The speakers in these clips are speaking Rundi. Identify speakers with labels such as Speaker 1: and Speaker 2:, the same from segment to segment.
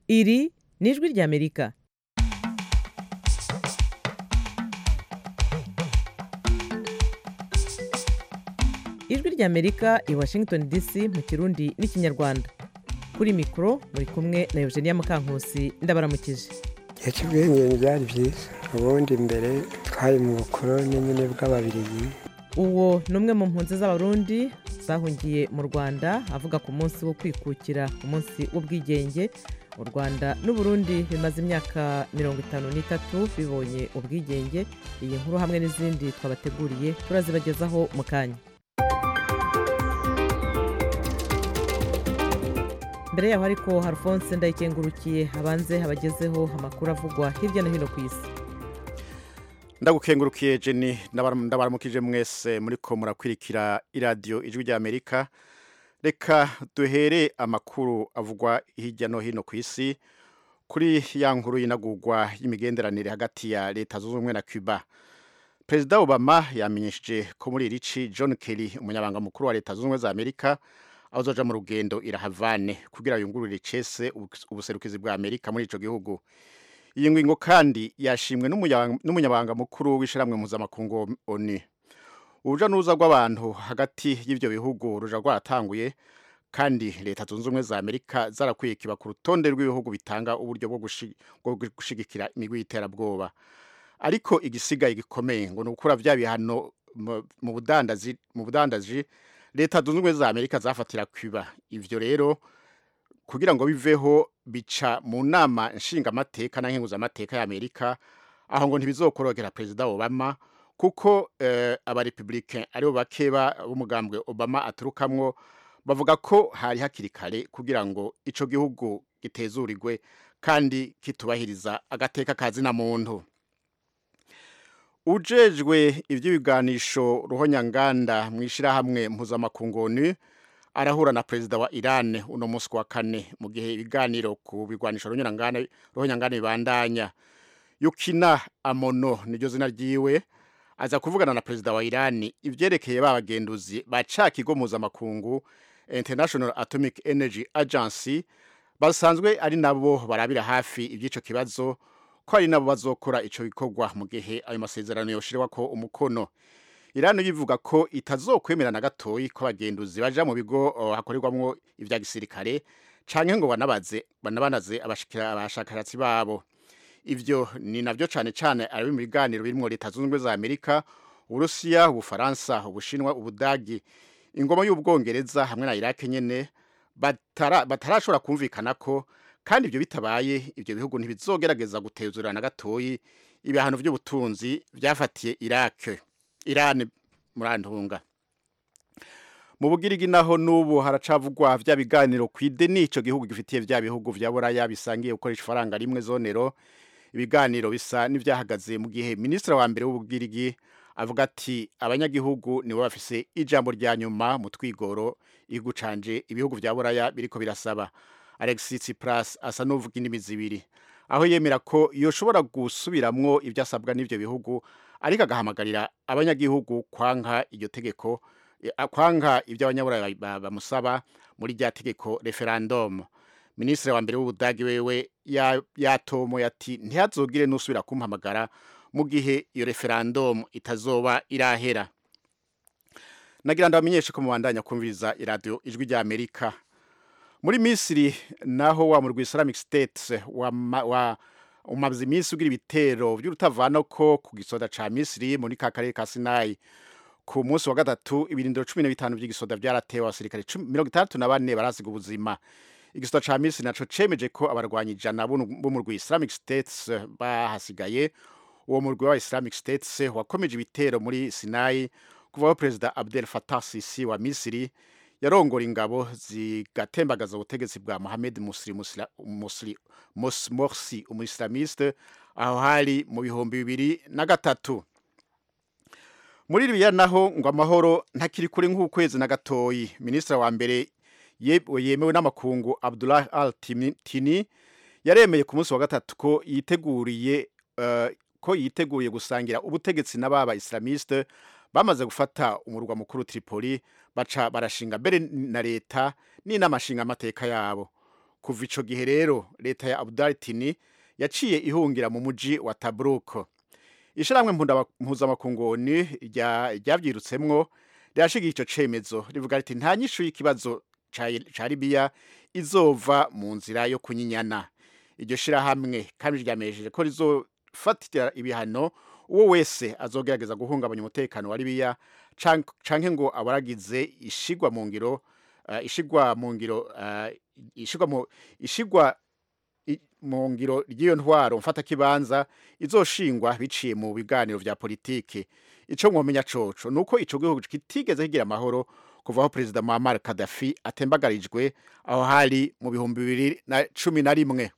Speaker 1: Iri ni ijwi ry'Amerika. Ijwi ry'Amerika i Washington DC mu Kirundi n'Ikinyarwanda. Kuri mikoro muri kumwe na Eugenia Mukankusi ndabaramukije.
Speaker 2: Ikibwenye byari byiza. Ubundi mbere twari mu bukoroni nyine bw'ababirigi.
Speaker 1: Uwo numwe mu mpunzi z'abarundi zahungiye mu Rwanda avuga ku munsi wo kwikukira, ku munsi w'ubwigenge. U Rwanda n'u Burundi bimaze imyaka 53 bibonye ubwigenge. Iyi nkuru hamwe n'izindi twabateguriye turazibagezaho mu kanya. Mbere yaho ariko Alphonse Ndayikengurukiye abanze abagezeho amakuru avugwa hirya no hino ku isi.
Speaker 3: Ndagukengurukiye Jenny, ndabaramukije mwese muriko murakwirikira iradio ijwi ry'Amerika. Reka duhere amakuru avugwa hirya no hino ku isi kuri ya nkuru y'inagurwa y'imigenderanire hagati ya Leta Zunze Ubumwe na Cuba. Perezida Obama yamenyesheje ko muri irici John Kerry, umunyabanga mukuru wa Leta Zunze Ubumwe za Amerika, azoja mu rugendo i La Havane kugira yungurure cese ubuserukizi bwa Amerika muri ico gihugu. Iyi ngingo kandi yashimwe n'umunyabanga mukuru w'ishiramwe mpuzamakungu ONU. Uruja n'uruza rw'abantu hagati y'ivyo bihugu ruja rwaratanguye, kandi Leta Zunze Ubumwe za Amerika zarakwiye kiba ku rutonde rw'ibihugu bitanga uburyo bwo gushigikira imigwi y'iterabwoba. Ariko igisigaye gikomeye ngo nukura vya bihano mu budandaji Leta Zunze Ubumwe za Amerika zafatira Cuba. Ivyo rero kugira ngo biveho bica mu nama nshingamateka na nkenguzamateka ya Amerika, aho ngo ntibizokorogera Perezida Obama kuko aba-Republican aribo bakeba b'umugambwe Obama aturukamwo bavuga ko hari hakiri kare kugira ngo ico gihugu gitezurirwe kandi kitubahiriza agateka kazina muntu. Ujejwe ivy'ibiganisho ruhonyanganda mw'ishirahamwe mpuzamakungu ONU arahura na Perezida wa Iran uno musi wa kane mu gihe ibiganiro ku bigwanisho ruhonyanganda bibandanya. Yukina Amono niryo zina ryiwe aza kuvugana na Perezida wa Iran ivyerekeye babagenduzi baca kigo mpuzamakungu International Atomic Energy Agency, basanzwe ari nabo barabira hafi ivy'ico kibazo, ko ari nabo bazokora ico bikorwa mu gihe ayo masezerano yoshirwa ko umukono. Iran yivuga ko itazokwemera na gatoyi ko abagenduzi baja mu bigo hakorerwamwo ivya gisirikare canke ngo banabanaze abashakashatsi babo. Ivyo ni navyo cane ari mu biganiro birimwo Leta Zunze Ubumwe za Amerika, Urusiya, Ubufaransa, Ubushinwa, Ubudagi, ingoma y'Ubwongereza hamwe na Iraq nyene batarashobora kumvikana ko, kandi ivyo bitabaye ivyo bihugu ntibizogerageza gutezurana na gatoyi ibihano vy'ubutunzi vyafatiye Iran murantunga. Mu Bugirigi naho nubu haracavugwa vya biganiro kw'ideni ico gihugu gifitiye vya bihugu vya Buraya bisangiye gukoresha ifaranga rimwe zonero. Ibiganiro bisa n'ivyahagaze mu gihe Ministre wa mbere w'Ubugirigi avuga ati abanyagihugu nibo bafise ijambo rya nyuma mu twigoro igihugu canje ibihugu vya Buraya biriko birasaba. Alexis Tsipras asa n'uvuga indimi zibiri, aho yemera ko yoshobora gusubiramwo ivyo asabwa n'ivyo bihugu, ariko agahamagarira abanyagihugu kwanka iryo tegeko, kwanka ivyo abanyaburaya bamusaba muri rya tegeko referendum. Ministre wa mbere w'Ubudagi wewe yatomo yati ntihazogire n'usubira kumpamagara mu gihe iyo referendum itazoba irahera. Nagira ndabamenyeshe ko mubandanya kumviriza iradio ijwi rya Amerika. Muri Misiri naho wa murwi Islamic State umaze iminsi ugira ibitero vy'urutavana ko ku gisoda ca Misiri muri ka karere ka Sinai. Ku munsi wa gatatu ibirindiro 15 vy'igisoda vyaratewe, abasirikare 64 barasiga ubuzima. Igisoda ca Misiri naco cemeje ko abarwanyi 100 bo mu murwi Islamic State bahasigaye. Uwo murwi wa Islamic State wakomeje ibitero muri Sinai kuva Perezida Abdel Fattah Sisi wa Misiri yarongora ingabo zigatembagaza ubutegetsi bwa Mohamed Morsi umuislamiste aho hari mu bihumbi 2003. Muri Libya naho ngo amahoro ntakiri kuri nk'ukwezi na gatoyi. Ministre wa mbere yemewe n'amakungu Abdullah Al-Tini yaremeye ku munsi wa gatatu ko yiteguriye gusangira ubutegetsi n'ababa islamiste bamaze gufata umurwa mukuru Tripoli, baca barashinga mbere na leta n'inamashinga amateka yabo. kuva ico gihe rero leta ya Abdel Tini yaciye ihungira mu muji wa Tobruk. Ishiramwe mpuzamakungoni ryavyirutsemwo ryashigiye ico cemezo rivuga riti nta nyishu y'ikibazo ca Libya izova mu nzira yo kunyinyana. Iryo shirahamwe kandi ryamejeje ko rizofatira ibihano uwo wese azogerageza guhungabanya umutekano wa Libya canke ngo abaragize ishigwa mu ngiro mu ngiro ry'iyo ntwaro mfata kibanza izoshingwa biciye mu biganiro vya politike. Ico mwomenya coco nuko ico gihugu kitigeze kigira amahoro kuva aho Perezida Muammar Gaddafi atembagarijwe aho hari mu 2011.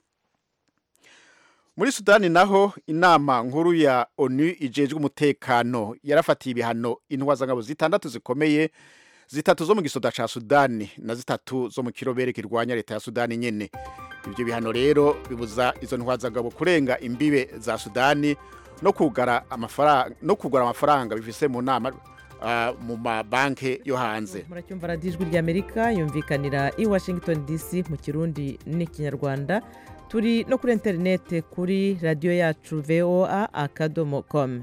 Speaker 3: Muri Sudani naho inama nkuru ya ONU ijejwe umutekano yarafatiye ibihano intwazangabo zitandatu zikomeye, zitatu zo mu gisoda ca Sudani na zitatu zo mu kirobere kirwanya leta ya Sudani nyene. Ibyo bihano rero bibuza izo ntwazangabo kurenga imbibe za Sudani no kugura amafaranga bifise mu nama mu mabanke yo hanze.
Speaker 1: Muracyumva Radio Ijwi ry'Amerika yumvikanira i Washington DC mu Kirundi n'Ikinyarwanda. Turi no kuri internet kuri radio yacu voa.com.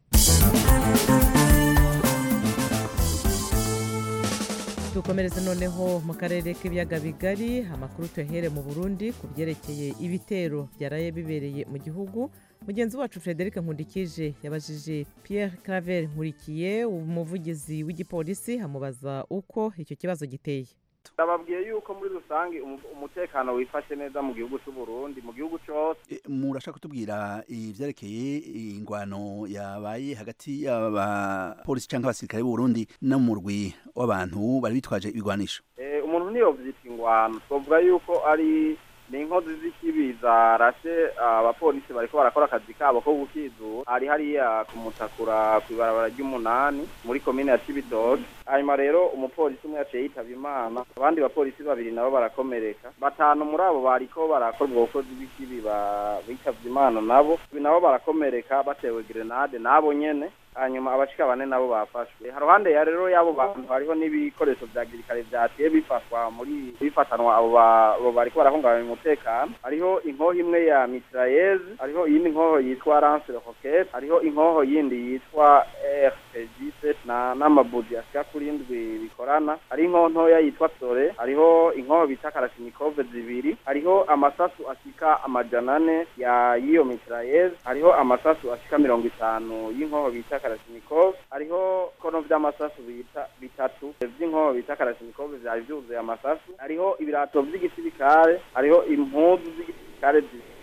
Speaker 1: Dukomereze noneho mu karere k'ibiyaga bigari, amakuru tuhere mu Burundi ku byerekeye ibitero byaraye bibereye mu gihugu. Mugenzi wacu Frederic Nkundikije yabajije Pierre Claver Nkurikiye, umuvugizi w'igipolisi, amubaza uko icyo kibazo giteye.
Speaker 4: Ndababwiye yuko muri rusange umutekano wifashe neza mu gihugu cy'u Burundi, mu gihugu cyose.
Speaker 5: Murashaka kutubwira ivyerekeye ingwano yabaye hagati y'abapolisi canke abasirikare b'u Burundi n'umurwi w'abantu bari bitwaje ibigwanisho?
Speaker 4: Umuntu niyo vyita ingwano, twovuga yuko ari ni inkozi z'ikibi zarashe abapolisi bariko barakora akazi kabo ko gukizura, ari hariya kumutakura kw'ibarabara ry'umunani muri komine ya Cibitoke. Hanyuma rero umupolisi umwe yaciye yitaba Imana, abandi bapolisi babiri nabo barakomereka. Batanu muri abo bariko barakora ubwo bukozi bw'ikibi bitavye Imana nabo barakomereka batewe grenade nabo nyene. Hanyuma abashika bane nabo bafashwe. Haruhande ya rero yabo bantu hariho n'ibikoresho vya gisirikare vyaciye bifatwa muri bifatanwa abo bariko barahungabanya umutekano. Hariho inkoho imwe ya mitrailleuse, hariho iyindi nkoho yitwa lance roquette, hariho inkoho yindi yitwa RPG n'amabudi ashika kuri ndwi bikorana, hari inkoho ntoya yitwa Tore, hariho inkoho bita Kalashnikov zibiri, hariho amasasu ashika 400 ya iyo mitrailleuse, hariho amasasu ashika 50 y'inkoho bita Kalashnikov, hariho kono vy'amasasu bitatu vy'inkoho bita Kalashnikov vyari vyuzuye amasasu, hariho ibirato vy'igisirikare, hariho impuzu z'igisirikare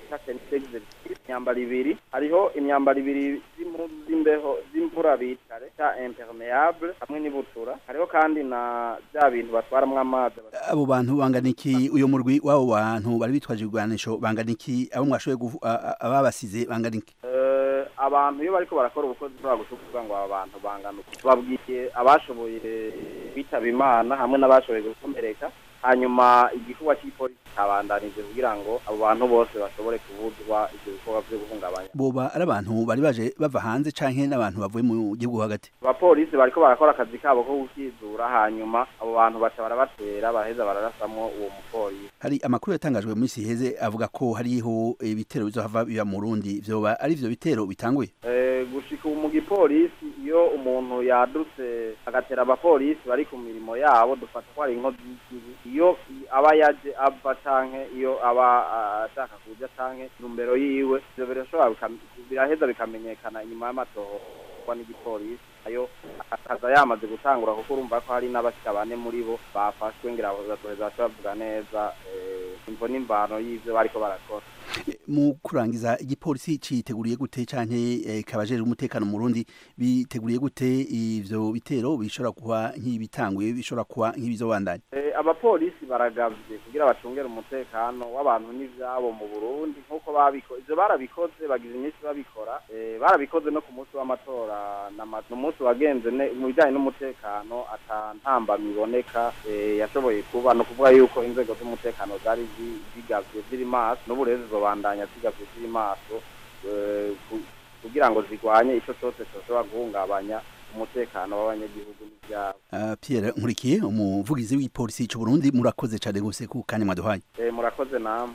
Speaker 4: imyambaro ibiri, hariho imyambaro ibiri z'impuzu z'imbeho z'imvura bita impermeable hamwe n'ibutura, hariho kandi na bya bintu batwaramwo amazi.
Speaker 5: Abo bantu banganiki, uyo murwi w'abo bantu bari bitwaje igwanisho banganiki, abo mwashoboye ababasize banganiki?
Speaker 4: Abantu iyo bariko barakora ubukozi bwa gushukura ngo abantu banganuka, babwiye abashoboye bitaba Imana hamwe n'abashoboye gukomereka, hanyuma igikorwa cy'ipolisi kabandanije kugira ngo abo bantu bose bashobore kubuzwa ivyo bikorwa vyo guhungabanya.
Speaker 5: Boba ari abantu bari baje bava hanze canke n'abantu bavuye mu gihugu hagati?
Speaker 4: Abapolisi bariko barakora akazi kabo ko gukizura, hanyuma abo bantu baca barabatera baraheza bararasamwo uwo mupolisi.
Speaker 5: Hari amakuru yatangajwe muri siheze avuga ko hariho ibitero bizohava biba mu Burundi, vyoba ari ivyo bitero bitanguye?
Speaker 4: Gushika mu gipolisi iyo umuntu yadutse agatera abapolisi bari ku mirimo yabo, dufata ko ari inkozi z'ikibi. Iyo aba yaje ava canke iyo aba ashaka kuja canke numbero yiwe, ivyo birashobora biraheza bikamenyekana inyuma y'amatohorwa n'igipolisi. Ayo akaza yamaze gutangura kuko urumva ko hari n'abashika bane muri bo bafashwe, ngira bazoheza bavuga neza imvo n'imbano y'ivyo bariko barakora.
Speaker 5: Mu kurangiza, igipolisi citeguriye gute canke kabajejwe umutekano mu Burundi biteguriye gute ivyo bitero bishobora kuba nk'ibitanguye, bishobora kuba nk'ibizobandanya?
Speaker 4: Abapolisi baragavye kugira bacungere umutekano w'abantu n'ivyabo mu Burundi nkuko babikoze. Ivyo barabikoze, bagize iminsi babikora, barabikoze no ku munsi w'amatora n'umunsi wagenze mu bijanye n'umutekano atantamba miboneka yashoboye kuba, no kuvuga yuko inzego z'umutekano zari zigavye ziri maso, n'ubu rero zizobandanya zigavye ziri maso kugira ngo zigwanye ico cyose cyoshobora guhungabanya umutekano w'abanyagihugu n'ibyabo.
Speaker 5: Pierre Nkurikiye umuvugizi w'ipolisi y'u Burundi murakoze cyane gose ku kanya mwaduhaye.
Speaker 4: Murakoze namwe.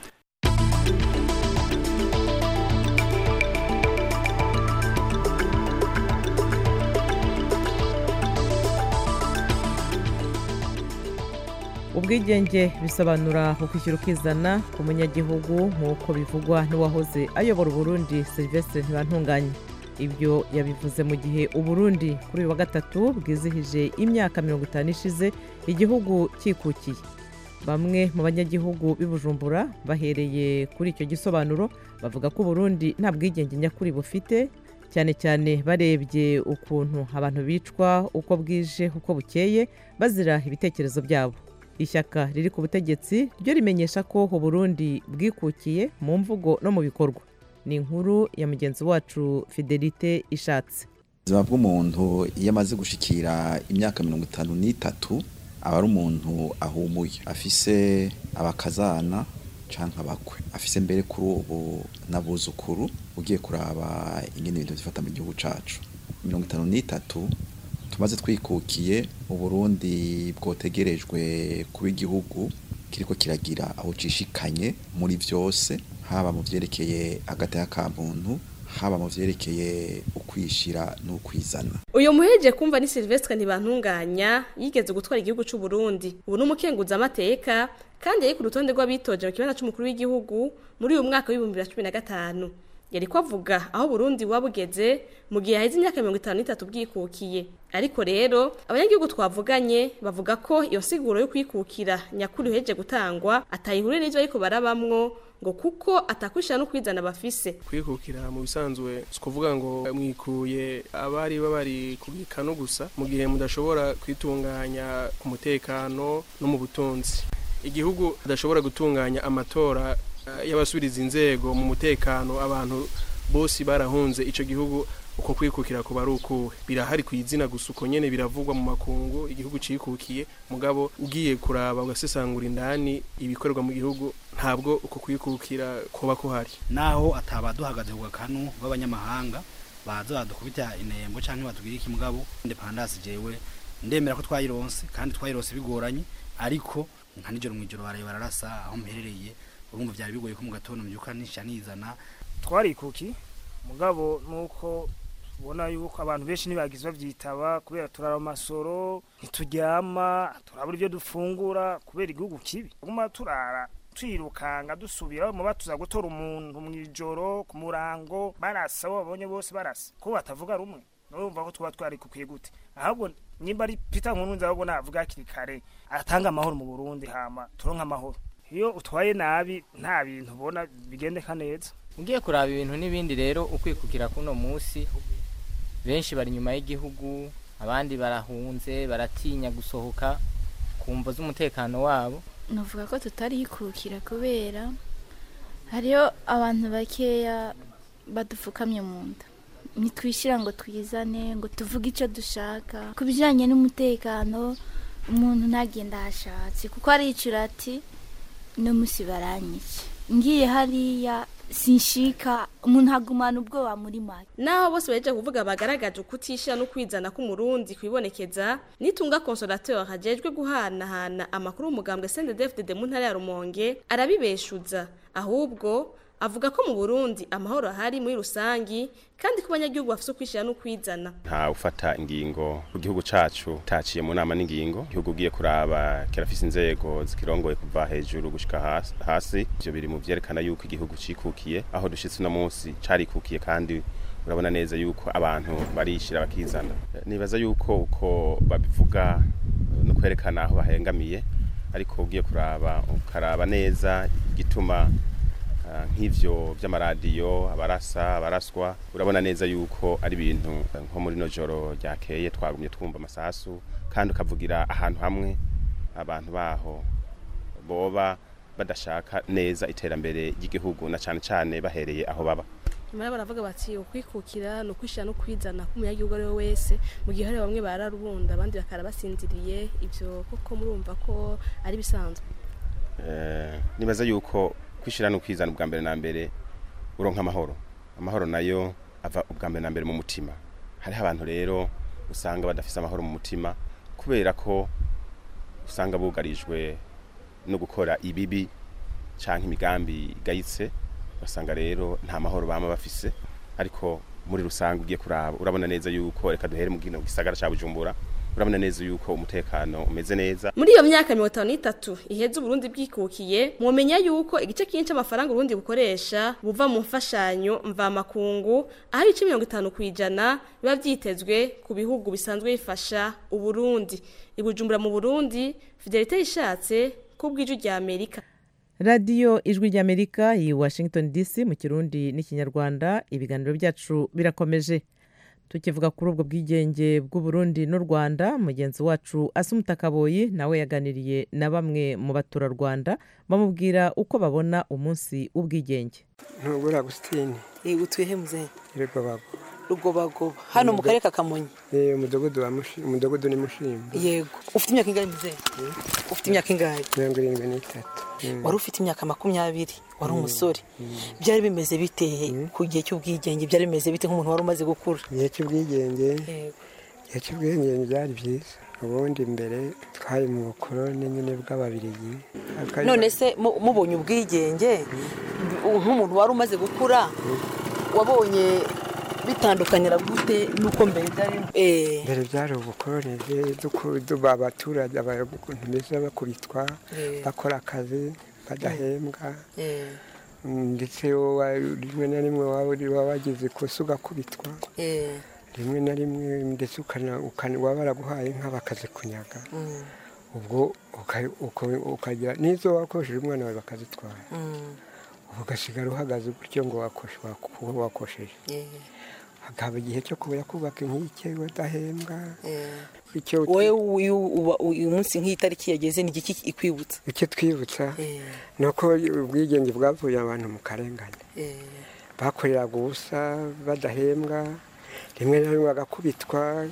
Speaker 1: ubwigenge bisobanura ukwishyura ukizana ku munyagihugu nk'uko bivugwa n'uwahoze ayobora Burundi Sylvestre Ntibantunganya. Ibyo yabivuze mu gihe Uburundi kuri uyu wa gatatu bwizihije imyaka 50 ishize igihugu cyikukiye. Bamwe mu banyagihugu b'Ibujumbura bahereye kuri icyo gisobanuro bavuga ko Burundi nta bwigenge nyakuri bufite, cyane cyane barebye ukuntu abantu bicwa uko bwije uko bukeye bazira ibitekerezo byabo. Ishyaka riri ku butegetsi ryo rimenyesha ko Burundi bwikukiye mu mvugo no mu bikorwa. Ni inkuru ya mugenzi wacu Fidelite Ishatse.
Speaker 6: Ubuzima bw'umuntu iyo amaze gushikira imyaka 53 aba ari umuntu ahumuye, afise abakazana canke abakwe, afise mbere kuri ubu n'abuzukuru. Ugiye kuraba ingene ibintu bifata mu gihugu cacu 53 tumaze twikukiye, Uburundi bwotegerejwe kuba igihugu kiriko kiragira aho cishikanye muri vyose, haba mu vyerekeye hagati y'aka muntu, haba mu vyerekeye ukwishira n'ukwizana.
Speaker 7: Uyu muheje kumva ni Sylvestre Ntibantunganya yigeze gutwara igihugu cy'u Burundi. Ubu n'umukenguza amateka kandi yari ku rutonde rw'abitoje mu kibanza cy'umukuru w'igihugu muri uyu mwaka wa 2015. Yari kwavuga aho Burundi wabugeze mu gihe haheze imyaka 53 bwikukiye. Ariko rero abanyagihugu twavuganye bavuga ko iyo siguro yo kwikukira nyakuri heje gutangwa atayihure n'ivyo ariko barabamwo ngo kuko atakwishana no kwizana bafise.
Speaker 8: Kwikukira mu bisanzwe kuvuga ngo mwikuye abari babari kubikano gusa mu gihe mudashobora kwitunganya ku mutekano no mu butunzi. Igihugu adashobora gutunganya amatora y'abasubiriza inzego mu mutekano, abantu bose barahunze ico gihugu. Uko kwikukira kuba ari ukuwe birahari kwizina gusa uko nyene biravugwa mu makungu igihugu cikukiye, mugabo ugiye kuraba ugasesangura indani ibikorerwa mu gihugu ntabwo uko kwikukira kuba kuhari.
Speaker 9: Naho atabaduhagaze ku gakanu b'abanyamahanga baza badukubita inembo canke batubwira iki, mugabo independence jewe ndemera ko twayironse kandi twayironse bigoranye, ariko nka nijoro mwijoro bararasa aho mperereye. Urumva byari bigoye ko mu gatondo mbyuka nisha nizana
Speaker 10: twarikuki, mugabo nuko ubona yuko abantu benshi nibagizwe vyitaba kubera turara amasoro, ntituryama, turabura ibyo dufungura kubera igihugu kibi. Guma turara twirukanga dusubira mu batuza gutora umuntu mwijoro ku murango barasa, babonye bose barasa ko batavuga rumwe. Urumva ko tuba twarikukiye gute? Ahubwo nimba ari Peter Nkurunziza ahubwo navuga kirikare atanga amahoro mu Burundi, hama turonka amahoro. Iyo utwaye nabi nta bintu ubona bigendeka neza.
Speaker 11: Ngiye kuraba ibintu n'ibindi rero ukwikukira kuno musi benshi bari nyuma y'igihugu, abandi barahunze baratinya gusohoka kumva z'umutekano wabo.
Speaker 12: Navuga ko tutarikukira kubera hariyo abantu bakeya badufukamye mu nda, nitwishira ngo twizane ngo tuvuge icyo dushaka kubijanye n'umutekano. Umuntu ntagenda hashatse kuko aricura ati no musi baranyiki ngiye hariya sinshika, umuntu agumana ubwoba muri make.
Speaker 7: Naho bose baje kuvuga bagaragaje ukutisha no kwizana ku Murundi kwibonekeza, nitunga consolateur hajejwe guhanahana amakuru umugambwe CNDD-FDD mu ntara ya Rumonge arabibeshuza, ahubwo avuga ko mu Burundi amahoro ahari muri rusangi kandi ku banyagihugu bafite kwishira no kwizana.
Speaker 13: Nta ufata ingingo ku gihugu cacu taciye mu nama n'ingingo, igihugu giye kuraba kirafise inzego zikirongoye kuva hejuru gushika hasi. Ivyo biri mu vyerekana yuko igihugu cikukiye, aho dushitse no munsi carikukiye kandi urabona neza yuko abantu barishira bakizana. Nibaza yuko uko babivuga no kwerekana aho bahengamiye, ariko ugiye kuraba ukaraba neza gituma nk'ivyo by'amaradiyo abaraswa, urabona neza yuko ari ibintu nko muri no joro ryakeye twagumye twumva amasasu, kandi ukavugira ahantu hamwe abantu baho boba badashaka neza iterambere ry'igihugu na cyane cyane bahereye aho baba.
Speaker 7: Nyuma baravuga bati ukwikukira no kwishira no kwizana ku munyagihugu ari wese, mu gihe hari bamwe bararubunda abandi bakarabasinziriye. Ivyo koko murumva ko ari bisanzwe.
Speaker 13: Nibaza yuko kwishira no kwizana ubwa mbere na mbere uronka amahoro nayo ava ubwa mbere na mbere mu mutima. Hari abantu rero usanga badafise amahoro mu mutima kubera ko usanga bugarijwe no gukora ibibi canke imigambi igayitse, basanga rero nta mahoro bama bafise. Ariko muri rusange ugiye kuraba urabona neza yuko reka duhere mu gisagara ca Bujumbura, urabona neza yuko umutekano umeze neza.
Speaker 7: Muri iyo myaka 53 iheze Burundi bwikukiye, mwomenya yuko igice kinshi amafaranga Burundi bukoresha buva mu mfashanyo mva makungu, aho ibice 50% biba vyitezwe ku bihugu bisanzwe bifasha uburundi. Ibujumbura mu Burundi, Fidelite Ishatse ku bw'ijwi rya Amerika.
Speaker 1: Radio Ijwi rya Amerika i Washington DC mu Kirundi n'Ikinyarwanda. Ibiganiro byacu birakomeje. Tukivuga kuri ubwo bwigenge bw'u Burundi n'u Rwanda, mugenzi wacu Asumta Kaboyi nawe yaganiriye na bamwe mu batura Rwanda bamubwira uko babona umunsi w'ubwigenge.
Speaker 2: Ntugura Agustine.
Speaker 14: Utuye muze?
Speaker 2: Rugobago.
Speaker 14: Hano mu karere ka Kamonyi.
Speaker 2: Umudogodo ni Mushimba.
Speaker 14: Yego. Ufite imyaka ingahe muze? Ufite imyaka ingahe?
Speaker 2: 73.
Speaker 14: Wari ufite imyaka 20, wari umusore. Byari bimeze biteye ku gihe cy'ubwigenge, byari bimeze bite nk'umuntu wari umaze gukura?
Speaker 2: Igihe cy'ubwigenge. Igihe cy'ubwigenge byari byiza. Ubundi mbere twari mu bukoroni nyine bw'Ababiligi.
Speaker 14: None se mubonye ubwigenge nk'umuntu wari umaze gukura, wabonye bitandukanira gute nuko mbere byari?
Speaker 2: Mbere byari ubukoroni abaturage abantu beza bakubitwa, bakora akazi badahembwa, ndetse rimwe na rimwe wabagize ikosa ugakubitwa, rimwe na rimwe ndetse waba baraguhaye inka bakazikunyanga, ubwo ukagira n'izo wakoresheje umwana wawe bakazitwara, ugasigara uhagaze gutyo ngo wakosheje. Hakaba igihe cyo kubaka inkike udahembwa.
Speaker 14: Wowe uyu munsi nk'itariki yageze ni iki ikwibutsa?
Speaker 2: Icyo twibutsa nuko ubwigenge bwavuye abantu mu karengane, bakoreraga ubusa badahembwa, rimwe na rimwe bagakubitwa,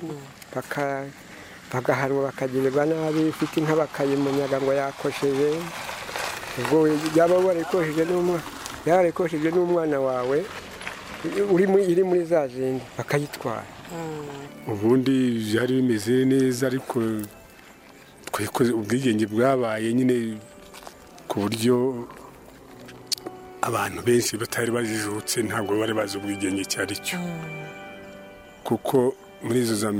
Speaker 2: bagahanwa bakagirirwa nabi, ufite inka bakayimunyaga ngo yakosheje. Ubwo yaba warikosheje n'umwana wawe iri muri za zindi bakayitwara.
Speaker 15: Ubundi byari bimeze neza, ariko ubwigenge bwabaye nyine ku buryo abantu benshi batari bajijutse, ntabwo bari bazi ubwigenge cyari cyo, kuko muri izo za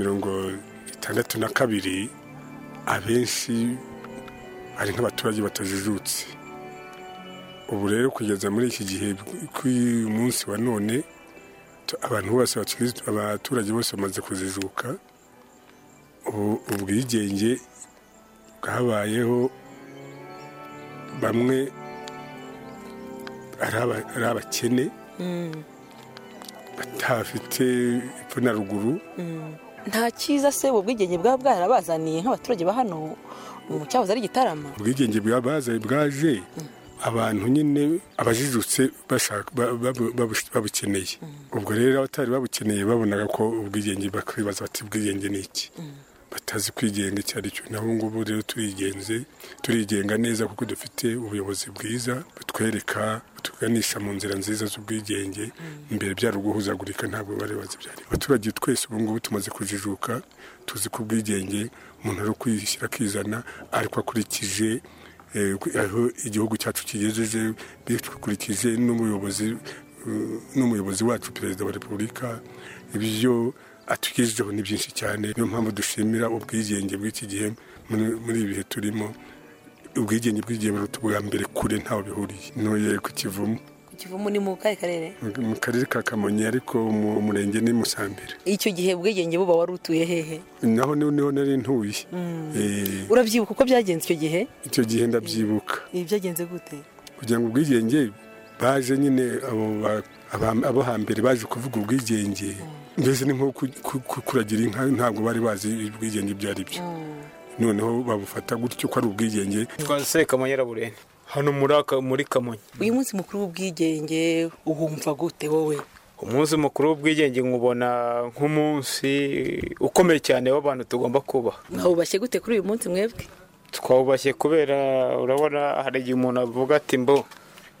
Speaker 15: 62 abenshi ari nk'abaturage batajijutse. Ubu rero kugeza muri iki gihe k'uyu munsi wa none, abantu bose abaturage bose bamaze kuzijuka. Ubwigenge bwabayeho, bamwe ari abakene batafite epfo na ruguru.
Speaker 14: Nta cyiza se ubwigenge bwaba bwarabazaniye nk'abaturage ba hano mu cyahoze ari Gitarama?
Speaker 15: Ubwigenge bwaje abantu nyine abajijutse babukeneye. Ubwo rero abatari babukeneye babonaga ko ubwigenge bakwibaza bati ubwigenge ni iki, batazi kwigenga icyo ari cyo. naho ngubu rero turigenga neza kuko dufite ubuyobozi bwiza butwereka, tuganisha mu nzira nziza z'ubwigenge. Imbere byari uguhuzagurika, ntabwo bari bazi byari. Abaturage twese ubu ngubu tumaze kujijuka, tuzi ko ubwigenge umuntu ari kwishyira akizana, ariko akurikije aho igihugu cyacu kigejeje, bikurikije n'umuyobozi wacu Perezida wa Repubulika. Ibyo atugejejeho ni byinshi cyane, niyo mpamvu dushimira ubwigenge bw'iki gihe. Muri ibi bihe turimo, ubwigenge bw'igihe bwa mbere kure ntaho bihuriye. Ntuye ku Kivumu.
Speaker 14: Kivumu ni mu karere?
Speaker 15: Mu karere ka Kamonyi, ariko mu murenge ni Musambira.
Speaker 14: Icyo gihe ubwigenge buba wari utuye hehe?
Speaker 15: Naho niho nari ntuye.
Speaker 14: Urabyibuka uko byagenze icyo gihe?
Speaker 15: Icyo gihe ndabyibuka.
Speaker 14: Byagenze gute?
Speaker 15: Kugira ngo ubwigenge baje nyine abo hambere baje kuvuga ubwigenge, mbese ni nko kuragira inka, ntabwo bari bazi ubwigenge ibyo ari byo. Noneho babufata gutyo ko ari ubwigenge.
Speaker 16: Twase Kamonyi Burene hano muri Kamonyi.
Speaker 14: Uyu munsi mukuru w'ubwigenge uhumva gute wowe?
Speaker 16: Umunsi mukuru w'ubwigenge nkubona nk'umunsi ukomeye cyane w'abantu tugomba kubaha.
Speaker 14: Mwawubashye gute kuri uyu munsi mwebwe?
Speaker 16: Twawubashye kubera urabona hari igihe umuntu avuga ati mbo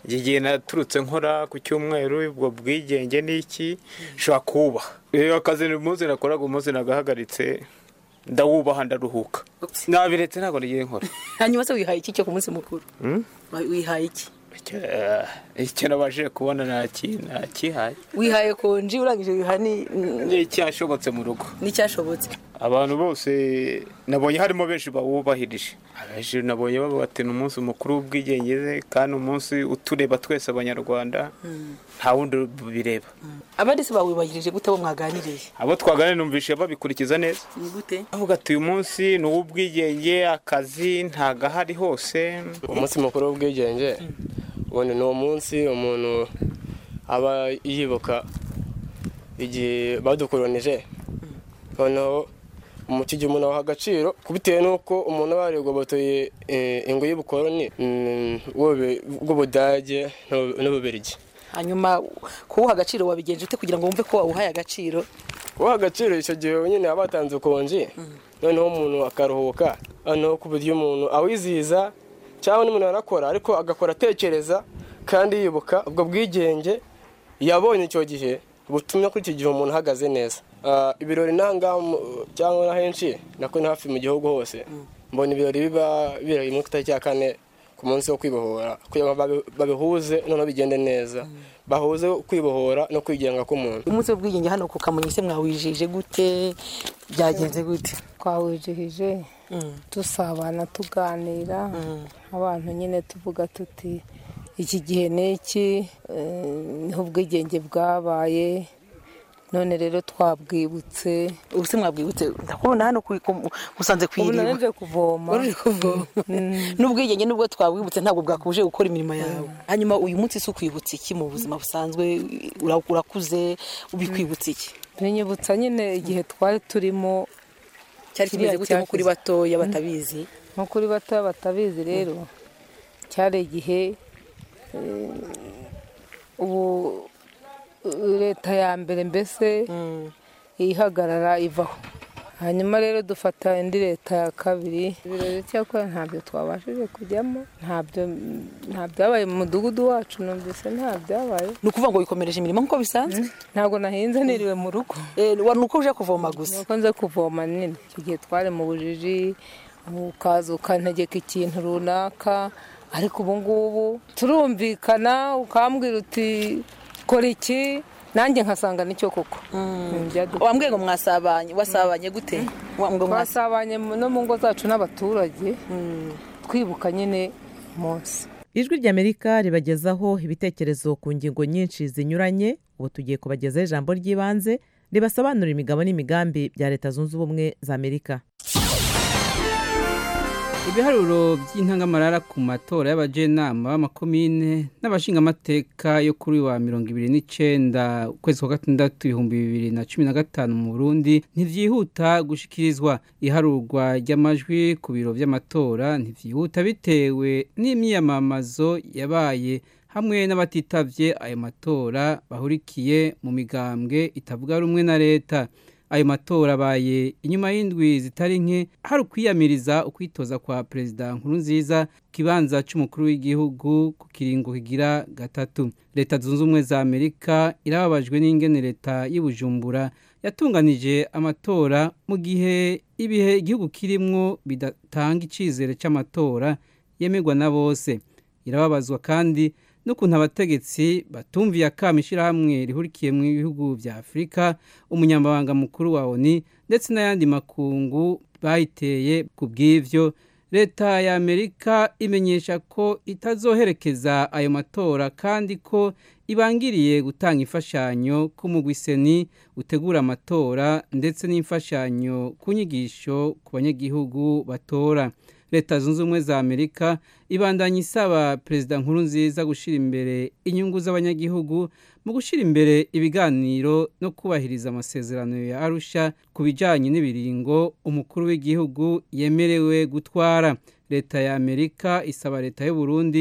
Speaker 16: iki gihe naturutse nkora ku cyumweru ubwo bwigenge n'iki nshobora kubaha akazi umunsi nakoraga umunsi nagahagaritse ndawubaha ndaruhuka nabiretse ntabwo nigiye nkora.
Speaker 14: Hanyuma se wihaye iki cyo ku munsi mukuru? Wihaye iki?
Speaker 16: Icyo nabashije kubona nakihaye.
Speaker 14: Wihaye konji urangije wihani
Speaker 16: n'icyashobotse mu rugo.
Speaker 14: N'icyashobotse.
Speaker 16: Abantu bose nabonye harimo benshi bawubahirije. Abenshi nabonye babatena umunsi mukuru w'ubwigenge kandi umunsi utureba twese abanyarwanda nta wundi bireba.
Speaker 14: Abandi se bawubahirije gute bo mwaganiriye?
Speaker 16: Abo twaganiriye numvishe babikurikiza neza.
Speaker 14: Ni gute?
Speaker 16: Avuga ati uyu munsi ni uw'ubwigenge akazi ntagahari hose.
Speaker 17: Umunsi mukuru w'ubwigenge ubundi ni umunsi umuntu aba yibuka igihe badukolonije noneho mu kigihe umuntu abaha agaciro kubitewe n'uko umuntu aba yarigobotoye ingo y'ubukoloni bw'Ubudage n'Ububirigi.
Speaker 14: Hanyuma kuwuha agaciro wabigenje ute kugira ngo wumve ko wawuhaye agaciro?
Speaker 17: Kuwuha agaciro icyo gihe nyine aba batanze ukonje noneho umuntu akaruhuka noneho ku buryo umuntu awizihiza cyangwa n'umuntu arakora ariko agakora atekereza kandi yibuka ubwo bwigenge yabonye icyo gihe butumye kuri icyo gihe umuntu ahagaze neza. Ibirori nanga cyangwa henshi nako ni hafi mu gihugu hose mbona ibirori biba birayi mu tariki ya 4 ku munsi wo kwibohora kugira ngo babihuze noneho bigende neza bahuze kwibohora no kwigenga k'umuntu.
Speaker 14: Umunsi w'ubwigenge hano ku Kamonyi se mwawijije gute byagenze gute?
Speaker 18: Twawijije tusabana tuganira abantu nyine tuvuga tuti iki gihe n'iki niho ubwigenge bwabaye none rero twabwibutse.
Speaker 14: Ubuse mwabwibutse ndakubona hano musanze kwiriba
Speaker 18: unaje kuvoma
Speaker 14: n'ubwigenge nubwo twabwibutse ntabwo bwakubuje gukora imirimo yawe. Hanyuma uyu munsi se ukwibutse iki mu buzima busanzwe urakuze ubikwibutse iki?
Speaker 18: Binyibutsa nyine igihe twari turimo
Speaker 14: cyari kimeze gute kuri batoya batabizi?
Speaker 18: Nko kuri batoya batabizi rero cyari igihe ubu leta ya mbere mbese ihagarara ivaho hanyuma rero dufata indi leta ya kabiri. Ibirori cyakora ntabyo twabashije kujyamo ntabyabaye mu mudugudu wacu numvise ntabyabaye.
Speaker 14: Ni ukuvuga ngo wikomereje imirimo nk'uko bisanzwe?
Speaker 18: Ntabwo nahinze niriwe mu rugo.
Speaker 14: Wari uko uje kuvoma gusa?
Speaker 18: Nuko nze kuvoma nyine icyo gihe twari mu bujiji ukaza ukantegeka ikintu runaka ariko ubu ngubu turumvikana ukambwira uti kora iki nanjye nkasanga nicyo koko.
Speaker 14: Wambwiye ngo wasabanye gute?
Speaker 18: Twasabanye no mu ngo zacu n'abaturage twibuka nyine munsi.
Speaker 1: Ijwi ry'Amerika ribagezaho ibitekerezo ku ngingo nyinshi zinyuranye. Ubu tugiye kubagezaho ijambo ry'ibanze ribasobanurira imigabo n'imigambi bya Leta Zunze Ubumwe za Amerika.
Speaker 19: Ibiharuro by'intangamarara ku matora y'abajenama b'amakomine n'abashingamateka yo kuri wa 29 ukwezi kwa 6 2015 mu Burundi ntivyihuta gushikirizwa. Iharurwa ry'amajwi ku biro by'amatora ntivyihuta bitewe n'imyiyamamazo yabaye hamwe n'abatitavye ayo matora bahurikiye mu migambwe itavuga rumwe na leta. Ayo matora abaye inyuma y'indwi zitari nke hari ukwiyamiriza ukwitoza kwa Perezida Nkurunziza kibanza cy'umukuru w'igihugu ku kiringo kigira gatatu. Leta Zunze Ubumwe za Amerika irababajwe n'ingene leta y'Ibujumbura yatunganije amatora mu gihe ibihe igihugu kirimwo bidatanga icizere cy'amatora yemerwa na bose. Irababazwa kandi n'ukuntu abategetsi batumviye akamishira hamwe rihurikiye mu bihugu vya Afrika, umunyamabanga mukuru wa ONU ndetse n'ayandi makungu bayiteye ku bw'ivyo. Leta ya Amerika imenyesha ko itazoherekeza ayo matora kandi ko ibangiriye gutanga imfashanyo ku mugwiseni utegura amatora ndetse n'imfashanyo ku nyigisho ku banyagihugu batora. Leta Zunze Ubumwe za Amerika ibandanya isaba Perezida Nkurunziza gushira imbere inyungu z'abanyagihugu mu gushira imbere ibiganiro no kubahiriza amasezerano ya Arusha kubijanye n'ibiringo umukuru w'igihugu yemerewe gutwara. Leta ya Amerika isaba leta y'u Burundi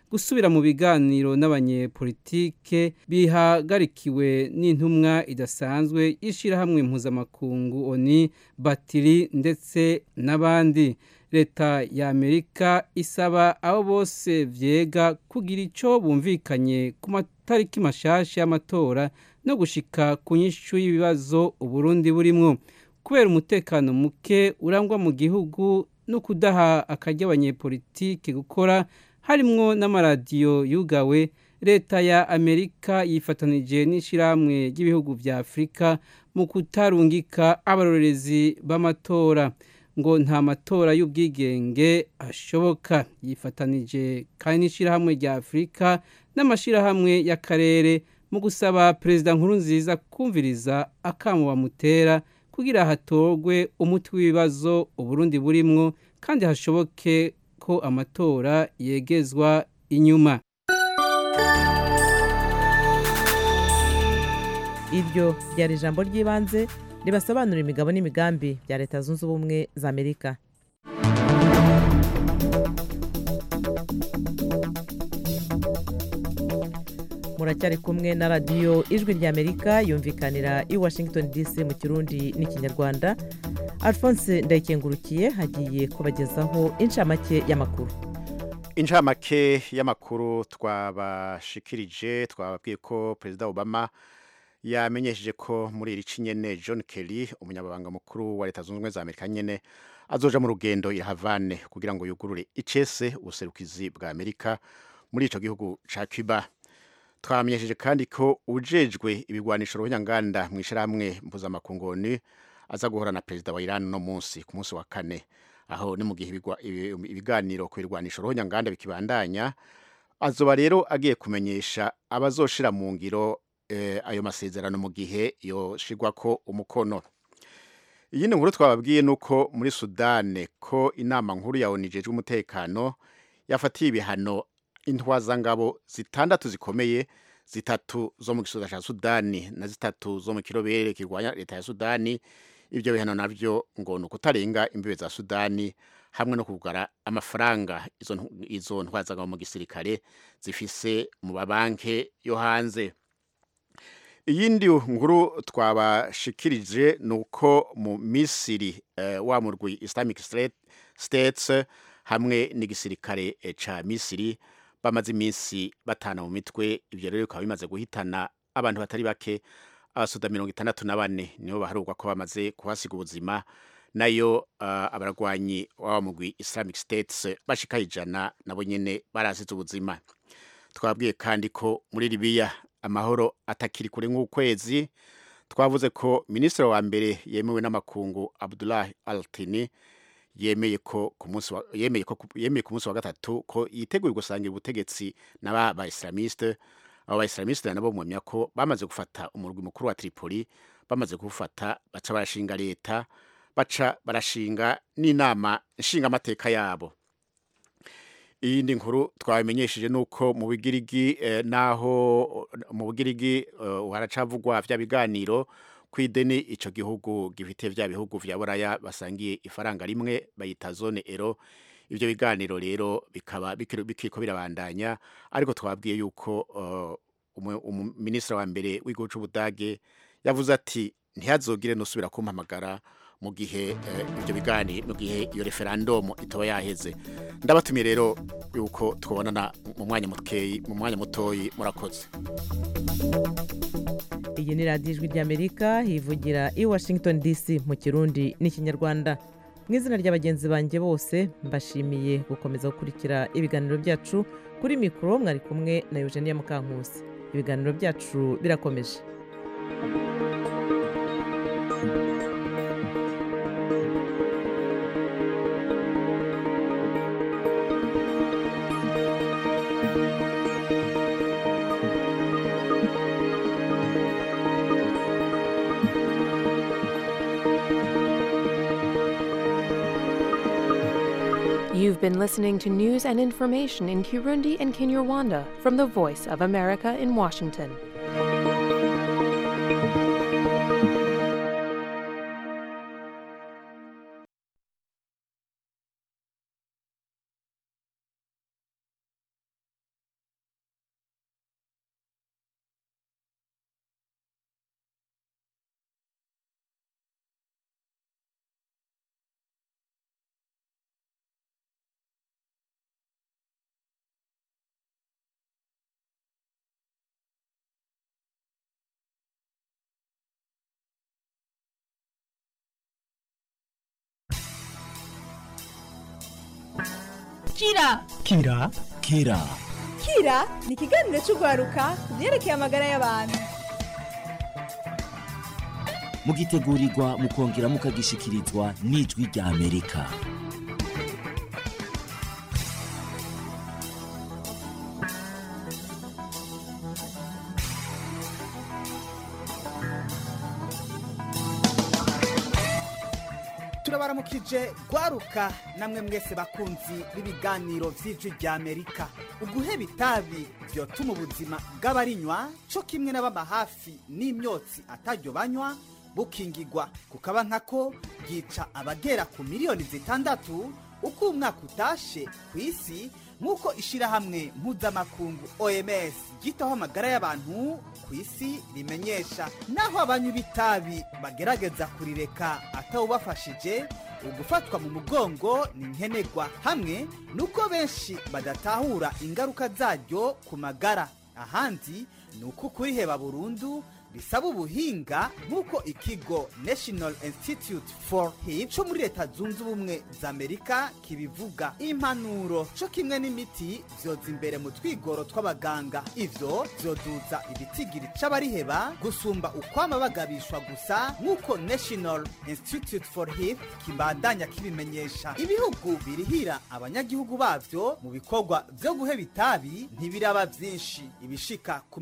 Speaker 19: gusubira mu biganiro n'abanyepolitike bihagarikiwe n'intumwa idasanzwe y'ishirahamwe mpuzamakungu ONU Batiri ndetse n'abandi. Leta ya Amerika isaba abo bose vyega kugira ico bumvikanye ku matariki mashasha y'amatora no gushika ku nyishu y'ibibazo Uburundi burimwo. Kubera umutekano muke urangwa mu gihugu no kudaha akarya abanyepolitike gukora harimwo n'amaradiyo yugawe, leta ya Amerika yifatanije n'ishirahamwe ry'ibihugu vya Afrika mu kutarungika abarorerezi b'amatora ngo nta matora y'ubwigenge ashoboka. Yifatanije kandi n'ishirahamwe rya Afrika n'amashirahamwe y'akarere mu gusaba Perezida Nkurunziza kumviriza akamo bamutera kugira hatorwe umuti w'ibibazo Uburundi burimwo kandi hashoboke ko amatora yegezwa inyuma.
Speaker 1: Iryo ryari ijambo ry'ibanze ribasobanura imigabo n'imigambi bya Leta Zunze Ubumwe za Amerika. Muracyari kumwe na radiyo Ijwi ry'Amerika yumvikanira i Washington DC mu Kirundi n'ikinyarwanda. Alphonse Ndayikengurukiye hagiye kubagezaho incamake y'amakuru.
Speaker 3: Incamake y'amakuru twabashikirije, twababwiye ko Perezida Obama yamenyesheje ko muri iri cinyene John Kerry umunyabanga mukuru wa Leta Zunze Ubumwe za Amerika nyene azoja mu rugendo i Havane kugira ngo yugurure icese ubuserukizi bwa Amerika muri ico gihugu ca Cuba. Twamenyesheje kandi ko ujejwe ibigwanisho ruhonyanganda mu ishirahamwe mpuzamakungu ONU aza guhora na Perezida wa Iran no munsi ku munsi wa kane, aho ni mu gihe ibiganiro ku birwanisho ruhonyanganda bikibandanya. Azoba rero agiye kumenyesha abazoshira mu ngiro ayo masezerano mu gihe yoshigwa ko umukono. Iyindi nkuru twababwiye nuko muri Sudane ko inama nkuru ya ONU ijejwe umutekano yafatiye ibihano intwazangabo zitandatu zikomeye, zitatu zo mu gisoza ca Sudani na zitatu zo mu kirobere kirwanya leta ya Sudani. Ibyo bihano navyo ngo nukutarenga imbibe za Sudani hamwe no kugara amafaranga izo ntwazangabo mu gisirikare zifise mu babanke yo hanze. Iyindi nkuru twabashikirije nuko mu Misiri wa murwi Islamic States hamwe n'igisirikare ca Misiri bamaze iminsi batana mu mitwe. Ivyo rero bikaba bimaze guhitana abantu batari bake. Abasuda 64 nibo baharurwa ko bamaze kuhasiga ubuzima, nayo abaragwanyi wa mugwi Islamic States bashika 100 nabo nyene barasize ubuzima. Twabwiye kandi ko muri Libya amahoro atakiri kure nk'ukwezi. Twavuze ko ministre wa mbere yemewe n'amakungu Abdullah Al-Tini yemeye ku munsi wa gatatu ko yiteguye gusangira ubutegetsi n'aba Islamiste. Aba Islamiste nabo mwemya ko bamaze gufata umurwi mukuru wa Tripoli, bamaze gufata baca barashinga leta, baca barashinga n'inama nshinga amateka yabo. Iyindi nkuru twamenyesheje nuko mu Bigirigi naho mu Bigirigi haracavugwa vya biganiro kwideni ico gihugu gifite vya bihugu vya Buraya basangiye ifaranga rimwe bayita zone euro. Ivyo biganiro rero bikaba bikiko birabandanya, ariko twabwiye yuko ministre wa mbere w'igihugu c'Ubudage yavuze ati ntihazogire no subira kumpamagara mu gihe ibyo biganiro, mu gihe iyo referendum itoba yaheze. Ndabatumiye rero yuko twabonana mu mwanya mutoyi. Murakoze.
Speaker 1: Iyi ni radiyo Ijwi ry'Amerika hivugira i Washington DC mu Kirundi n'ikinyarwanda. Mu izina ry'abagenzi banjye bose mbashimiye gukomeza gukurikira ibiganiro byacu. Kuri mikoro mwari kumwe na Eugenia Mukankusi. Ibiganiro byacu birakomeje.
Speaker 20: You've been listening to news and information in Kirundi and Kinyarwanda from the Voice of America in Washington.
Speaker 21: kira ni ikiganiro cy'urwaruka ku byerekeye amagara y'abantu.
Speaker 22: mugitegurirwa mukongera mukagishikirizwa n'ijwi rya Amerika.
Speaker 23: turabaramukije gwaruka namwe mwese bakunzi b'ibiganiro vy'ijwi rya Amerika. Uguheba itabi vyotuma ubuzima bw'abarinywa co kimwe n'ababa hafi n'imyotsi ataryo banywa bukingigwa, kukaba nkako byica abagera ku miliyoni 6 uko umwaka utashe ku isi, nk'uko ishirahamwe mpuzamakungu OMS ryitaho amagara y'abantu ku isi rimenyesha. Naho abanywi b'itabi bagerageza kurireka atawubafashije, ugufatwa mu mugongo ni nkenegwa, hamwe nuko benshi badatahura ingaruka zaryo ku magara. Ahandi nuko kuriheba burundu bisaba ubuhinga, nk'uko ikigo National Institute for Health cyo muri Leta Zunze Ubumwe za Amerika kibivuga. Impanuro cyo kimwe n'imiti vyoza imbere mu twigoro tw'abaganga, ivyo vyoduza ibitigiri c'abariheba gusumba ukwama bagabishwa gusa, nk'uko National Institute for Health kibandanya kibimenyesha. Ibihugu birihira abanyagihugu bavyo mu bikorwa vyo guheba itabi ntibiraba vyinshi, ibishika ku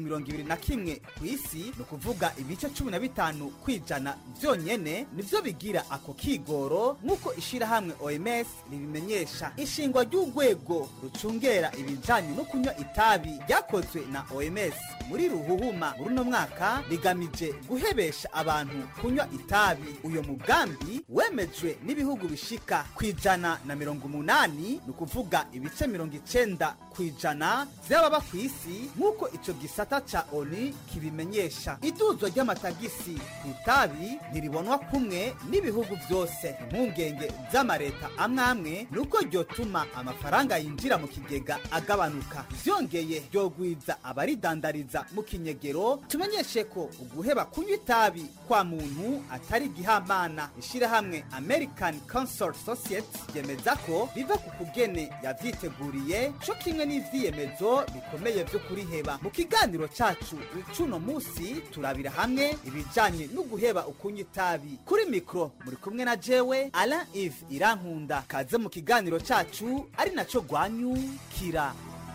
Speaker 23: 21 ku isi, kuvuga ibice 15 kwijana vyonyene nivyo bigira ako kigoro, nk'uko ishirahamwe OMS ribimenyesha. Ishingwa ry'urwego rucungera ibijanye no kunywa itabi ryakozwe na OMS muri Ruhuhuma muri no mwaka rigamije guhebesha abantu kunywa itabi. Uyo mugambi wemejwe n'ibihugu bishika kwijana na 80, ni kuvuga ibice 90 kwijana vy'ababa ku isi, nk'uko ico gisata ca ONU kibimenyesha. Iduzwa ry'amatagisi ku itabi ntiribonwa kumwe n'ibihugu vyose. Impungenge z'amareta amwe nuko ryotuma amafaranga yinjira mu kigega agabanuka, vyongeye ryogwiza abaridandariza mu kinyegero. Tumenyeshe ko uguheba kunywa itabi kwa muntu atari gihamana. Ishirahamwe American Cancer Society yemeza ko biva ku kugene yavyiteguriye, co kimwe n'ivyiyemezo bikomeye vyo kuriheba. Mu kiganiro cacu cuno musi turabira hamwe ibijanye no guheba ukunywa itabi. Kuri mikro muri kumwe na jewe Alain Yves Irankunda. Kaze mu kiganiro cacu ari naco gwanyukira.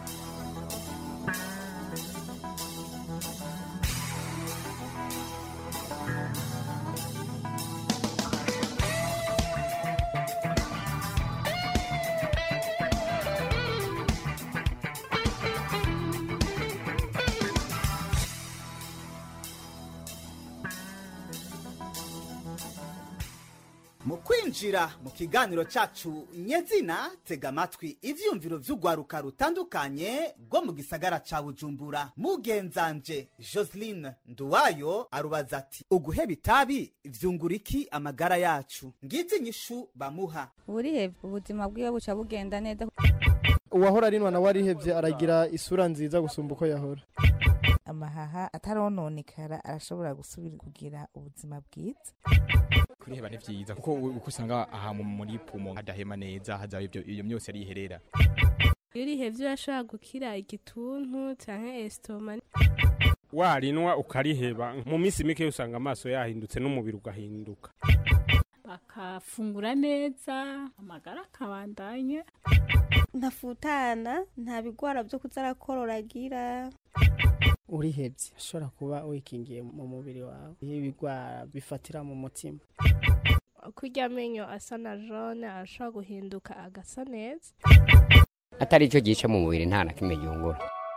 Speaker 23: Kwinjira mu kiganiro cacu nyezina, tega amatwi ivyumviro vy'ugwaruka rutandukanye rwo mu gisagara ca Bujumbura. Mugenzanje Joseline Nduwayo arubaza ati uguheba itabi vyungura iki amagara yacu? Ngizi nyishu bamuha.
Speaker 24: Urihebye ubuzima bwiwe buca bugenda neza.
Speaker 25: Uwahora arinwa na warihebye aragira isura nziza gusumba uko yahora.
Speaker 26: Amahaha atarononekara arashobora gusubira kugira ubuzima bwiza.
Speaker 27: Kuriheba ni vyiza kuko ukusanga aha muri pumo hadahema neza, hazaye iyo myose ari iherera.
Speaker 28: Urihebye urashobora gukira igituntu canke estoma.
Speaker 29: Warinwa ukariheba mu minsi mike usanga amaso yahindutse n'umubiri ugahinduka.
Speaker 28: Bakafungura neza, amagara akabandanya.
Speaker 30: Ntafutana, nta bigwara byo kuzarakororagira.
Speaker 25: Urihebye ashobora kuba wikingiye mu mubiri wawe ibigwara bifatira mu mutima.
Speaker 28: Kurya amenyo asa na jaune ashobora guhinduka agasa neza.
Speaker 31: Atari ico gice mu mubiri nta na kimwe gihungura.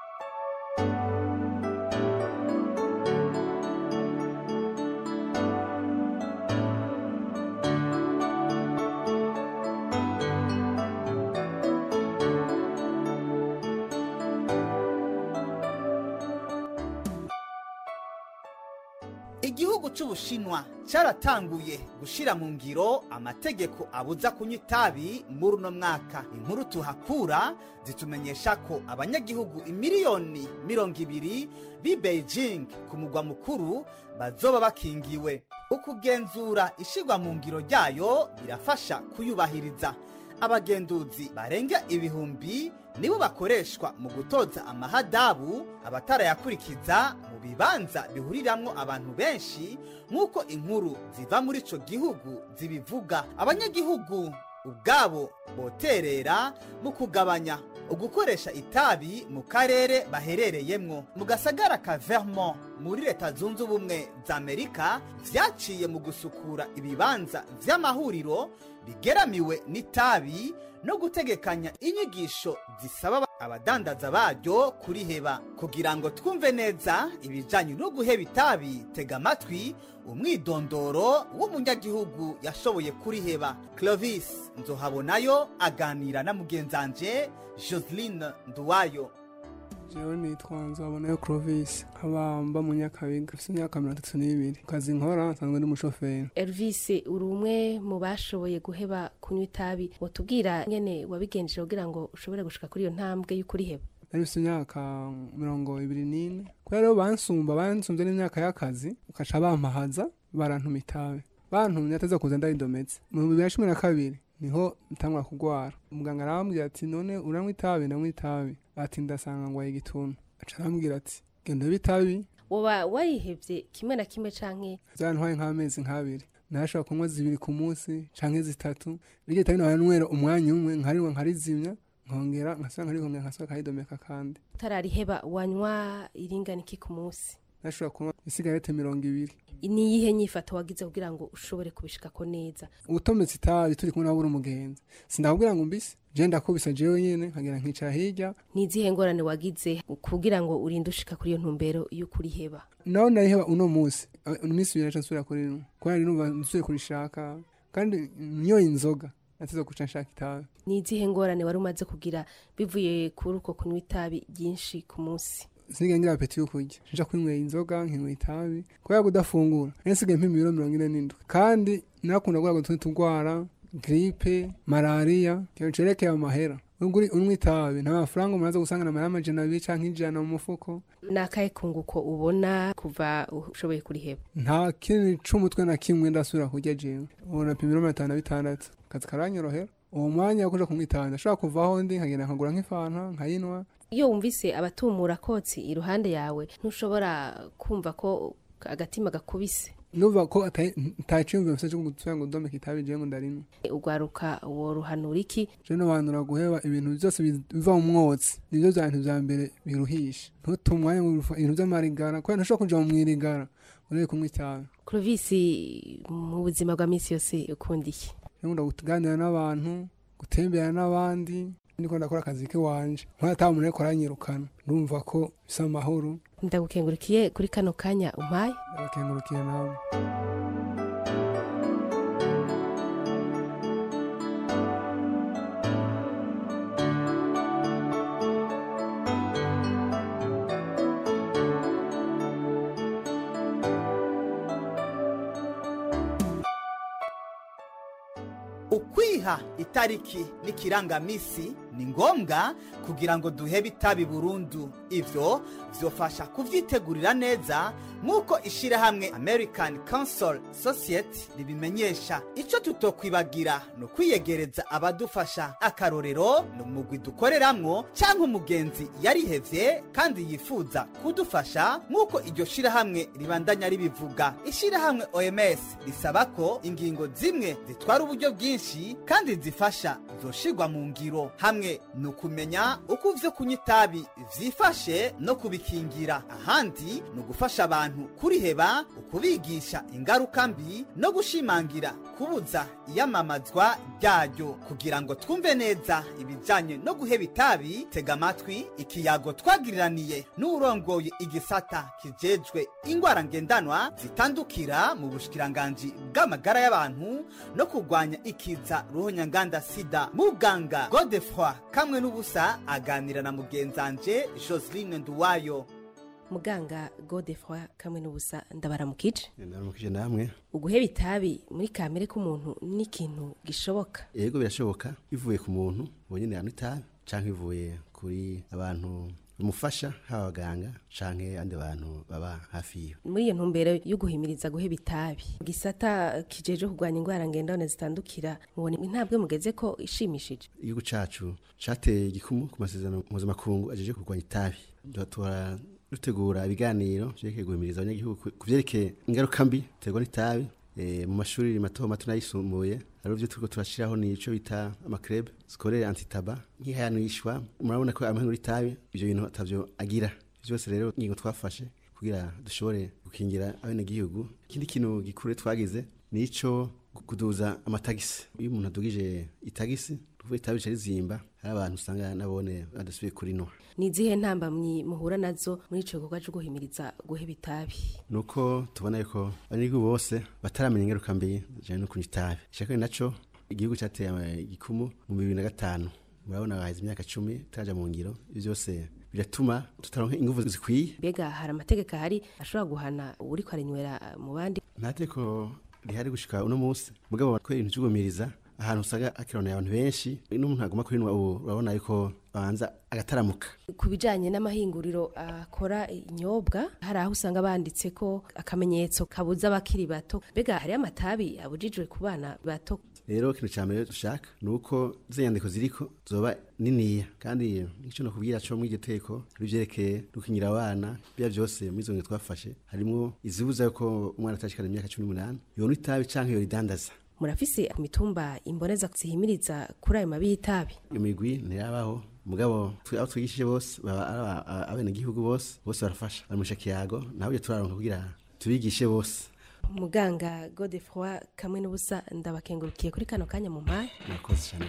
Speaker 23: Igihugu c'Ubushinwa caratanguye gushira mu ngiro amategeko abuza kunywa itabi muri uno mwaka. Inkuru tuhakura zitumenyesha ko abanyagihugu imiliyoni 200 bi Beijing ku mugwa mukuru bazoba bakingiwe. Ukugenzura ishigwa mu ngiro ryayo birafasha kuyubahiriza. abagenduzi barenga ibihumbi nibo bakoreshwa mu gutoza amahadabu abatarayakurikiza mu bibanza bihuriramwo abantu benshi nk'uko inkuru ziva muri ico gihugu zibivuga. Abanyagihugu ubwabo boterera mu kugabanya ugukoresha itabi mu karere baherereyemwo. Mu gasagara ka Vermont muri leta zunze ubumwe za Amerika vyaciye mu gusukura ibibanza vy'amahuriro bigeramiwe n'itabi no gutegekanya inyigisho zisaba abadandaza baryo kuriheba. Kugira ngo twumve neza ibijanye no guheba itabi, tega amatwi umwidondoro w'umunyagihugu yashoboye kuriheba. Clovis Nzohabonayo aganira na mugenzanje Joseline Nduwayo.
Speaker 2: Jewe nitwa Nzohabonayo Clovis, nkaba mba mu Nyakabiga, mfise imyaka 32. Kazi nkora nsanzwe ndi umushoferi.
Speaker 4: Elvis, uri umwe mu bashoboye guheba kunywa itabi, wotubwira nyene wabigenjeje kugira ngo ushobore gushika kuri iyo ntambwe y'ukuriheba?
Speaker 2: Nari imyaka 24. Kwa rero bansumvye n'imyaka y'akazi, ukaca bampahaza barantuma itabi. Bantumye ateza kuza ndayidometse. Mu 2012 niho ntangwa kugwara. Umuganga arambwira ati none uranywa itabi? Ndanywa itabi. Ati ndasanga ngwaye igituntu. Aca arambwira ati genda bitabi.
Speaker 4: Woba wayihevye kimwe na kimwe canke?
Speaker 2: Zantwaye nk'amezi nk'abiri. Nashaka kunywa 2 ku munsi canke 3. Rije tabi nabanywera umwanya umwe nkariwe nkarizimya nkongera nkasanga nkongera nkasaka kayidomeka kandi.
Speaker 4: Utarariheba wanywa iringana iki ku munsi?
Speaker 2: Nashaka kunywa isigarete 200.
Speaker 4: Ni yihe nyifato wagize kugira ngo ushobore kubishikako neza?
Speaker 2: Utometse itabi turi kumwe nabura umugenzi. Sindakubwira ngo mbise je ndakubisa jewe nyene nkagira nkicara hirya.
Speaker 4: Nizihe ngorane wagize kugira ngo urinde ushika kuri iyo ntumbero y'ukuriheba?
Speaker 2: Naho nariheba uno munsi iminsi ibiri nsubira kuri no kubera numva nsuye kurishaka kandi niyo inzoga nateze kuca nshaka itabi.
Speaker 4: Nizihe ngorane wari umaze kugira bivuye kuri uko kunywa itabi ryinshi ku munsi?
Speaker 2: Sinige ngira apeti yo kurya nja kunywera inzoga nkinywa itabi kubera kudafungura nsigaye mpima 47 kandi nakunda gura gutugwara gripe malaria cyerekeye amahera unguri unywa itabi nta mafaranga umaze gusanga na amajana 2 canke ijana mu mufuko.
Speaker 4: Nakaye kunguko ubona kuva ushoboye kuriheba?
Speaker 2: Nta kintu c'umutwe na kimwe ndasubira kurya jewe ubona pima 56 kazi karanyorohera. Uwo mwanya kuja kumwitanda ashaka kuvaho ndi nkagenda nkagura nk'ifanta nkayinwa.
Speaker 4: Iyo wumvise abatumura kotsi iruhande yawe ntushobora kumva ko agatima gakubise?
Speaker 2: Nuva ko ataciyumva mfise cyo gutwanga udome kitabi je ngo ndarino.
Speaker 4: Ugwaruka woruhanura iki?
Speaker 2: Je no banura guheba ibintu byose biva mu mwotsi nivyo byantu bya mbere biruhisha. Ntutumwanya mu ibintu by'amarigara ko ntashobora kuja mu mwirigara uri kumwe cyane.
Speaker 4: Clovis, mu buzima bwa misi yose ukundiye?
Speaker 2: Nkunda kuganira n'abantu, gutembera n'abandi. Niko ndakora akazi ke wanje nkatamuntu ariko aranyirukana ndumva ko bisa amahoro.
Speaker 4: Ndagukengurikiye kuri kano kanya umpaye.
Speaker 2: Ndakengurukiye nawe.
Speaker 23: Ukwiha itariki n'ikirangamisi ni ngombwa kugira ngo duhebe itabi burundu. Ivyo vyofasha kuvyitegurira neza nk'uko ishirahamwe American Council Society ribimenyesha. Ico tutokwibagira no kwiyegereza abadufasha. Akarorero no mugwi dukoreramwo canke umugenzi yarihevye kandi yifuza kudufasha nk'uko iryo shirahamwe ribandanya ribivuga. Ishirahamwe OMS risaba ko ingingo zimwe zitwara uburyo bwinshi kandi zifasha zoshirwa mu ngiro, hamwe no kumenya uko ivyo kunywa itabi vyifashe no kubikingira. Ahandi no gufasha abantu kuriheba, ukubigisha ingaruka mbi no gushimangira kubuza iyamamazwa ryaryo. Kugira ngo twumve neza ibijanye no guheba itabi, tega amatwi ikiyago twagiriraniye n'urongoye igisata kijejwe ingwara ngendanwa zitandukira mu bushikiranganji bw'amagara y'abantu no kurwanya ikiza ruhonyanganda sida. Muganga Godefroy kamwe n'ubusa aganira na mugenzanje Joseline Nduwayo.
Speaker 4: Muganga Godefroy kamwe n'ubusa ndabaramukije.
Speaker 5: Ndabaramukije namwe.
Speaker 4: Uguheba itabi muri kamere k'umuntu ni ikintu gishoboka?
Speaker 5: Yego birashoboka, bivuye ku muntu bonyene yanwa itabi canke bivuye kuri abantu bimufasha haba abaganga canke andi bantu baba hafi yiwe.
Speaker 4: Muri iyo ntumbero yo guhimiriza guheba itabi gisata kijeje kurwanya ingwara ngendane zitandukira mubone intabwe mugeze ko ishimishije.
Speaker 5: Igihugu cacu cateye igikumu ku masezerano mpuzamakungu ajeje kurwanya itabi. Dutegura ibiganiro vyerekeye guhimiriza abanyagihugu kuvyerekeye ingaruka mbi terwa n'itabi mu mashuri mato mato n'ayisumbuye. Ari byo turiko turashiraho nico bita amakreb scolaire antitaba nkihanishwa. Murabona ko amahano y'itabi ivyo bintu atavyo agira. Byose rero ingingo twafashe kugira dushobore gukingira abenegihugu. Ikindi kintu gikure twagize nico kuduza amatagisi. Iyo umuntu adugije itagisi tuvuye itabi carizimba hari abantu usanga nabone badasubiye kurinwa.
Speaker 4: Nizihe ntambamyi muhura nazo muri ico gikorwa cyo guhimiriza guheba itabi?
Speaker 5: Nuko tubona yuko abanyagihugu bose bataramenya ingaruka mbi zijanye no kunywa itabi. Ishaka naco igihugu cateye igikumu mu 2005. Murabona baheze imyaka 10 taraja mu ngiro. Ivyo byose biratuma tutaronka ingufu zikwiye.
Speaker 4: Mbega hari amategeko ahari ashobora guhana uri kwarenywera mu bandi?
Speaker 5: Ntateko rihari gushika uno munsi mugabo bakora ibintu cy'ugumiriza ahantu usaga akirona abantu benshi n'umuntu aguma kurinwa ubu urabona yuko banza agataramuka.
Speaker 4: Kubijanye n'amahinguriro akora inyobwa hari aho usanga banditse ko akamenyetso kabuza abakiri bato. Mbega hari amatabi abujijwe ku bana bato?
Speaker 5: Rero kintu cyambere dushaka nuko ziyandiko ziriko zoba niniya kandi ico no kubwira cyo mu giteko bivyerekeye dukinyira abana bya byose mu izonge twafashe harimo izibuza yuko umwana atashikana imyaka 18 yone itabi canke yo ridandaza.
Speaker 4: Murafise ku mitumba imboneza zihimiriza kuri ayo mabi y'itabi?
Speaker 5: Imigwi ntirabaho mugabo aho twigishije bose abenegihugu bose barafasha baramusha kiyago naho turaronka kugira tubigishe bose.
Speaker 4: Muganga Godefroy kamwe n'ubusa ndabakengurukiye kuri kano kanya mu mpaye.
Speaker 5: Nakoze cyane.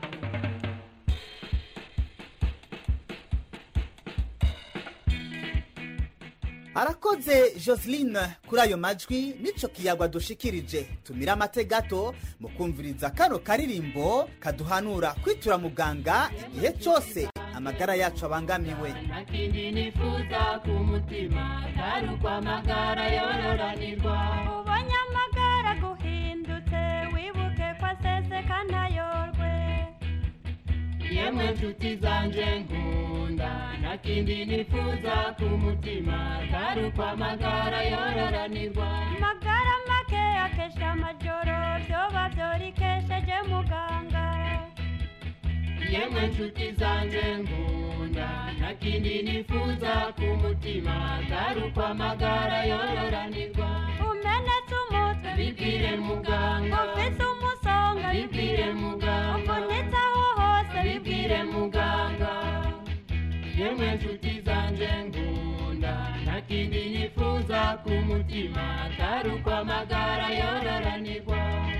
Speaker 23: Arakoze Joseline kuri ayo majwi nico kiyagwa dushikirije. Tumira amategato mu kumviriza kano karirimbo kaduhanura kwitura muganga igihe cyose amagara yacu abangamiwe.
Speaker 6: Nakindi nifuza ku mutima taruko amagara yororanirwa.
Speaker 7: Ubonye amagara guhindutse wibuke ko aseseka ntayorwe.
Speaker 6: Yemwe nshuti zanje nkunda nakindi nifuza ku mutima taruko amagara yororanirwa.
Speaker 7: Magara make akesha amajoro vyoba vyorikesheje muganga.
Speaker 6: Yemwe nshuti zanje nkunda nakindi nifuza ku mutima taruko amagara yororanirwa.
Speaker 7: Umenetse umutwe
Speaker 6: bibwire muganga.
Speaker 7: Ufise umusonga
Speaker 6: bibwire muganga.
Speaker 7: Uvunitse aho hose
Speaker 6: bibwire muganga. Yemwe nshuti zanje nkunda nakindi nifuza ku mutima taruko amagara yororanirwa.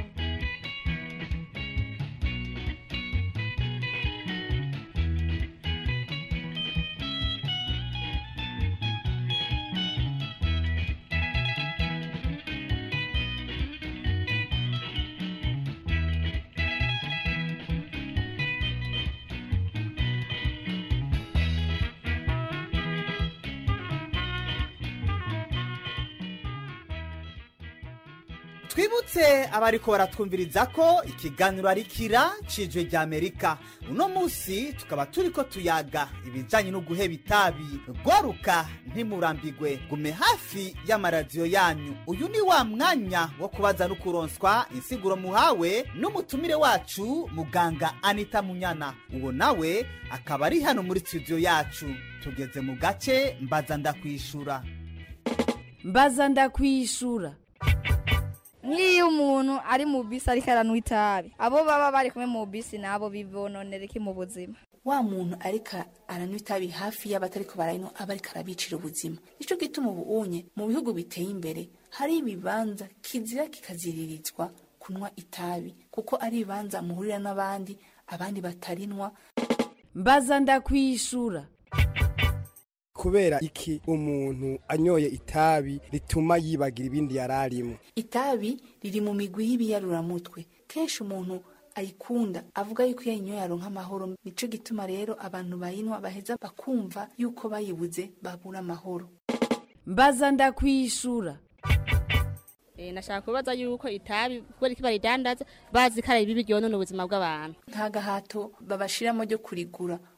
Speaker 23: Twibutse abariko baratwumviriza ko ikiganiro ari kira cijwe rya Amerika. Uno musi tukaba turiko tuyaga ibijanye no guheba itabi. Gwaruka ntimurambigwe gume hafi y'amaradiyo yanyu. Uyu ni wa mwanya wo kubaza no kuronswa insiguro muhawe n'umutumire wacu muganga Anita Munyana. Uwo nawe akaba ari hano muri studio yacu. Tugeze mu gace mbaza ndakwishura.
Speaker 8: Mbaza ndakwishura.
Speaker 9: Nk'iyo umuntu ari mu bisi ariko aranywa itabi abo baba bari kumwe mu bisi nabo bibononera iki mu buzima?
Speaker 8: Wa muntu ariko aranywa itabi hafi y'abatariko barayino aba ariko arabicira ubuzima. Nico gituma ubunye mu bihugu biteye imbere hari ibibanza kizira kikaziririzwa kunywa itabi kuko ari ibibanza muhurira n'abandi abandi batarinwa. Mbaza ndakwishura.
Speaker 10: Kubera iki umuntu anyoye itabi rituma yibagira ibindi yararimo?
Speaker 8: Itabi riri mu migwi y'ibiyarura-mutwe. Kenshi umuntu ayikunda avuga yuko yanyoye aronka amahoro. Nico gituma rero abantu bayinwa baheza bakumva yuko bayibuze babura amahoro. Mbaza ndakwishura.
Speaker 11: Nashaka kubaza yuko itabi kubera iki baridandaza bazi ko ari bibi byonona ubuzima bw'abantu.
Speaker 8: Nta gahato babashiramo ryo kurigura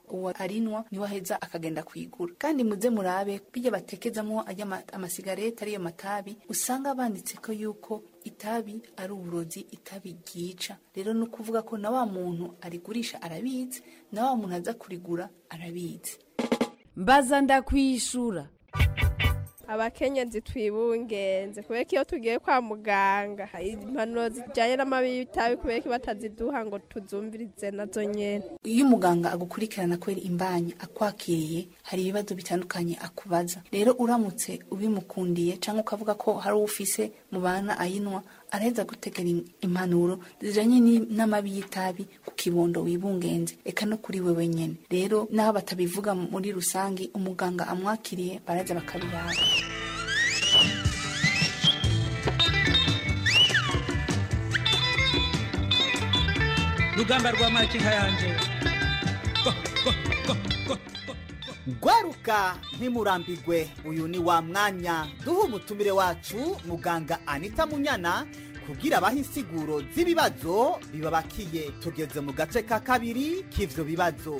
Speaker 8: uwo arinwa niwe aheza akagenda kwigura. Kandi muze murabe bijya batekezamo amasigareti ariyo matabi usanga banditse ko yuko itabi ari uburozi, itabi ryica. Rero no kuvuga ko na wa muntu arigurisha arabizi, na wa muntu aza kurigura arabizi.
Speaker 1: Mbaza ndakwishura.
Speaker 21: Abakenyezi twibungenze kubera iyo tugiye kwa muganga impanuro zijyanye n'amabi y'itabi kubera ko bataziduha ngo tuzumvirize nazo nyene.
Speaker 8: Iyo umuganga agukurikirana kwera imbanyi akwakiriye hari ibibazo bitandukanye akubaza. Rero uramutse ubimukundiye cyangwa ukavuga ko hari ufise mu bana ayinwa araheza gutegera impanuro zijanye n'amabi y'itabi ku kibondo wibungenze eka no kuri wewe nyene. Rero naho batabivuga muri rusangi umuganga amwakiriye baraza bakabiraba.
Speaker 3: Rugamba rwa makinka yanje
Speaker 23: Gwaruka ntimurambigwe, uyu ni wa mwanya duha umutumire wacu muganga Anita Munyana kugira abaha insiguro z'ibibazo bibabakiye. Tugeze mu gace ka kabiri k'ivyo bibazo.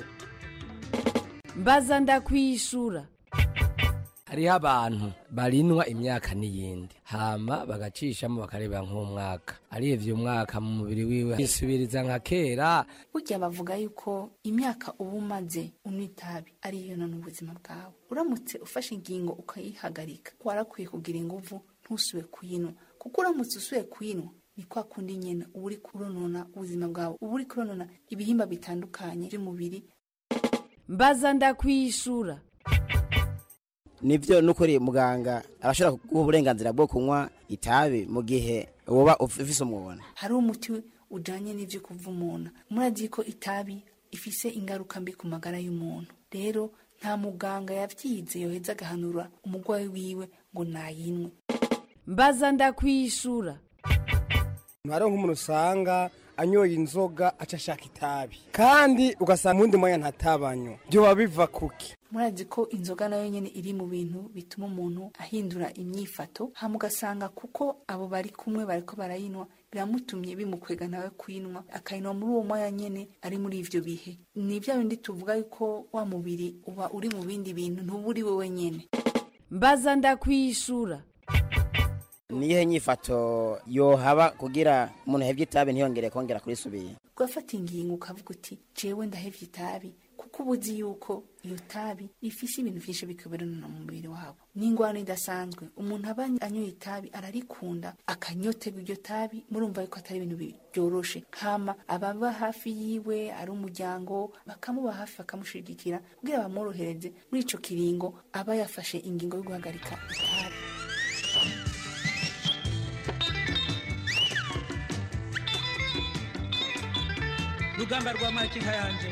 Speaker 1: Mbaza ndakwishura.
Speaker 12: Hariho abantu barinwa imyaka n'iyindi hama bagacishamo bakareba nk'umwaka arivyo umwaka mu mubiri wiwe isubiriza nka kera.
Speaker 8: Burya bavuga yuko imyaka ubu maze unitabi ari yo none ubuzima bwawe. Uramutse ufashe ingingo ukayihagarika warakwiye kugira inguvu ntusube kuyinwa, kuko uramutse usuye kuyinwa ni kwa kundi nyene uri kuronona ubuzima bwawe, uri kuronona ibihimba bitandukanye by'umubiri.
Speaker 1: Mbaza ndakwishura.
Speaker 13: Nivyo nukuri muganga abashobora kuguha uburenganzira bwo kunywa itabi mu gihe woba ufise umubona.
Speaker 8: Hari umuti ujanye n'ivyo kuvumuna. Murazi ko itabi ifise ingaruka mbi ku magara y'umuntu. Rero nta muganga yavyize yoheza agahanura umugwayi wiwe ngo nayinwe.
Speaker 1: Mbaza ndakwishura.
Speaker 10: Mwaro nk'umuntu usanga anyoye inzoga acashaka itabi kandi ugasanga mundi moya ntatabanyo byo babiva kuki.
Speaker 8: Murazi ko inzoga nayo nyene iri mu bintu bituma umuntu ahindura imyifato, hamugasanga kuko abo bari kumwe bariko barayinwa biramutumye bimukwega nawe kwinwa akayinwa muri uwo moya nyene ari muri ivyo bihe. Ni bya bindi tuvuga yuko wa mubiri uba uri mu bindi bintu ntuburi wewe nyene.
Speaker 1: Mbaza ndakwishura.
Speaker 13: Niye nyifato yo haba kugira umuntu hevye itabi ntiyongere kongera kuri subiye.
Speaker 8: Ugafata ingingo ukavuga uti jewe ndahevye itabi kuko ubuzi yuko iyo tabi ifise ibintu vyinshi bikoberana mu mubiri wabo. N'ingwano idasanzwe umuntu aba anyoye itabi ararikunda akanyotega iryo tabi, murumva yuko atari ibintu byoroshe. Hama ababa hafi yiwe ari umuryango bakamuba hafi bakamushigikira kugira bamworohereze muri ico kiringo aba yafashe ingingo yo guhagarika itabi.
Speaker 3: Rugamba rwa makinka yanje.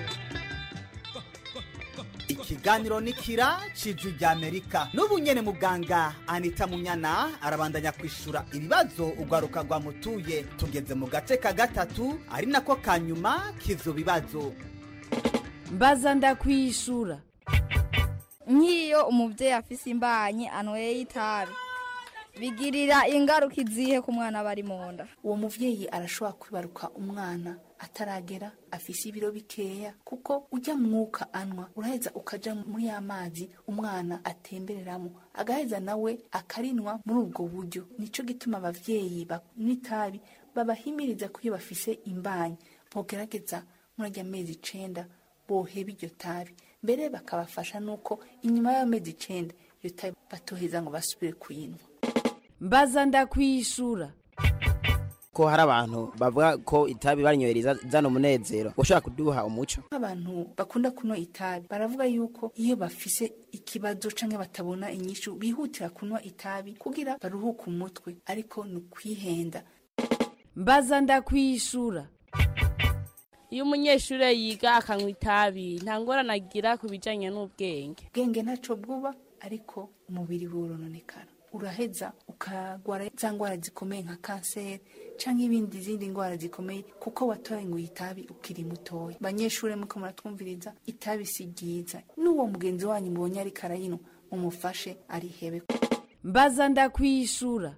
Speaker 23: Ikiganiro nikira cijwi rya Amerika. N'ubu nyene muganga Anita Munyana arabandanya kwishura ibibazo ugaruka rwa mutuye. Tugeze mu gace ka gatatu ari nako kanyuma k'ivyo bibazo.
Speaker 1: Mbaza ndakwishura.
Speaker 9: Nkiyo umuvyeyi afise imbanyi anweye itabi bigirira ingaruka izihe ku mwana bari mu nda.
Speaker 8: Uwo muvyeyi arashobora kwibaruka umwana ataragera afise ibiro bikeya, kuko ujya mwuka anwa uraheza ukaja muri amazi umwana atembereramo agaheza nawe akarinwa muri ubwo buryo. Nico gituma abavyeyi n'itabi babahimiriza kuyo bafise imbanyi bogerageza muri amezi 9 boheba iryo tabi, mbere bakabafasha nuko inyuma y'amezi 9 iyo tabi batoheza ngo basubire kuyinwa.
Speaker 1: Mbaza ndakwishura.
Speaker 13: Ko hari abantu bavuga ko itabi barinyohereza zano munezero ushaka kuduha umuco.
Speaker 8: Abantu bakunda kunywa itabi baravuga yuko iyo bafise ikibazo canke batabona inyishu bihutira kunywa itabi kugira baruhuke umutwe, ariko ni kwihenda.
Speaker 1: Mbaza ndakwishura.
Speaker 11: Iyo umunyeshure yiga akanywa itabi nta ngorane agira kubijanye n'ubwenge.
Speaker 8: Ubwenge ntaco bwuba, ariko umubiri worononekara. Uraheza ukagwara za ngwara zikomeye nka kanseri canke ibindi zindi ngwara zikomeye kuko watoye ngo itabi ukiri mutoya. Banyeshure muko muratwumviriza, itabi si ryiza. N'uwo mugenzi wanyu mbonye ari karayino umufashe arihebe.
Speaker 1: Mbaza ndakwishura.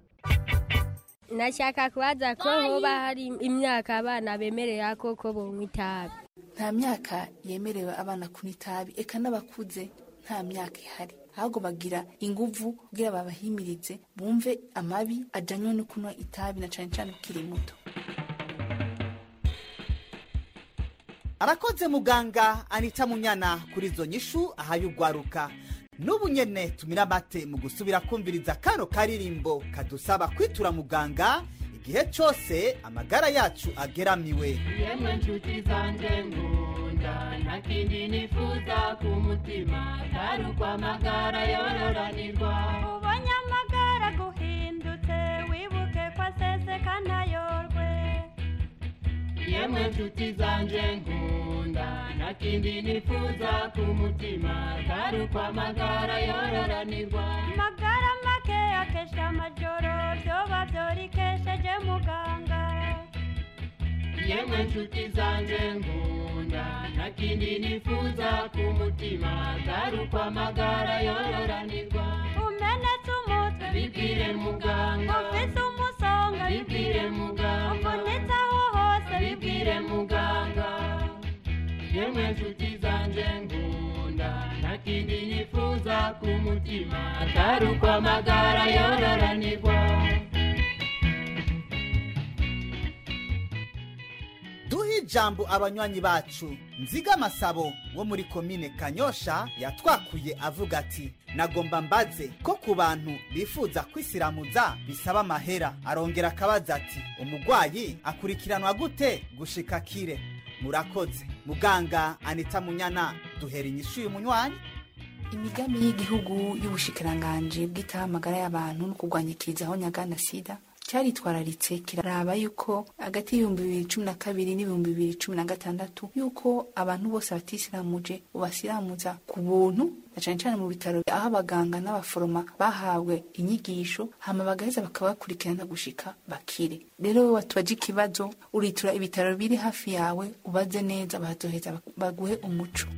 Speaker 14: Nashaka kubaza ko hoba hari imyaka abana bemerera koko bonywa itabi.
Speaker 8: nta myaka yemerewe abana kunywa itabi eka n'abakuze nta myaka ihari ahubwo bagira inguvu kugira babahimirize bumve amabi ajanywe no kunywa itabi na cane cane ukiri muto.
Speaker 23: Arakoze muganga Anita Munyana kuri izo nyishu ahaye ugwaruka. N'ubu nyene tumira amate mu gusubira kumviriza kano karirimbo kadusaba kwitura muganga igihe cyose amagara yacu ageramiwe.
Speaker 6: Yemwe nshuti zanje nkunda nakindi nifuza ku mutima atari uko amagara yororanirwa.
Speaker 7: ubonye amagara guhindutse wibuke ko aseseka ntayorwe.
Speaker 6: Yemwe nshuti zanje nkunda nakindi nifuza ku mutima atari uko amagara yororanirwa.
Speaker 7: amagara make akesha amajoro vyoba vyorikesheje muganga.
Speaker 6: Yemwe nshuti zanje nkunda nakindi nifuza ku mutima atari uko amagara yororanirwa.
Speaker 7: umenetse umutwe
Speaker 6: bibwire muganga.
Speaker 7: ufise umusonga
Speaker 6: bibwire muganga.
Speaker 7: uvunitse aho hose
Speaker 6: bibwire muganga. Yemwe nshuti zanje nkunda nakindi nifuza ku mutima atari uko amagara yororanirwa.
Speaker 23: Duhi jambo abanywanyi bacu. Nziga Masabo wo muri komine Kanyosha yatwakuye avuga ati nagomba mbaze ko ku bantu bifuza kwisiramuza bisaba amahera. Arongera akabaza ati umugwayi akurikiranwa gute gushika kire? Murakoze. Muganga Anita Munyana duhera inyishu y'umunywanyi.
Speaker 8: Imigambi y'igihugu y'ubushikiranganje bw'itahamagara y'abantu no kurwanya ikizaho nyagana sida cyaritwararitse kiraraba yuko hagati y'ibihumbi 2012 n'ibihumbi 2016 yuko abantu bose batisiramuje ubasiramuza ku buntu na cane cane mu bitaro aho abaganga n'abaforoma bahawe inyigisho hama bagaheza bakabakurikirana gushika bakire. Rero watubaje ikibazo uritura ibitaro biri hafi yawe ubaze neza bazoheza baguhe umuco.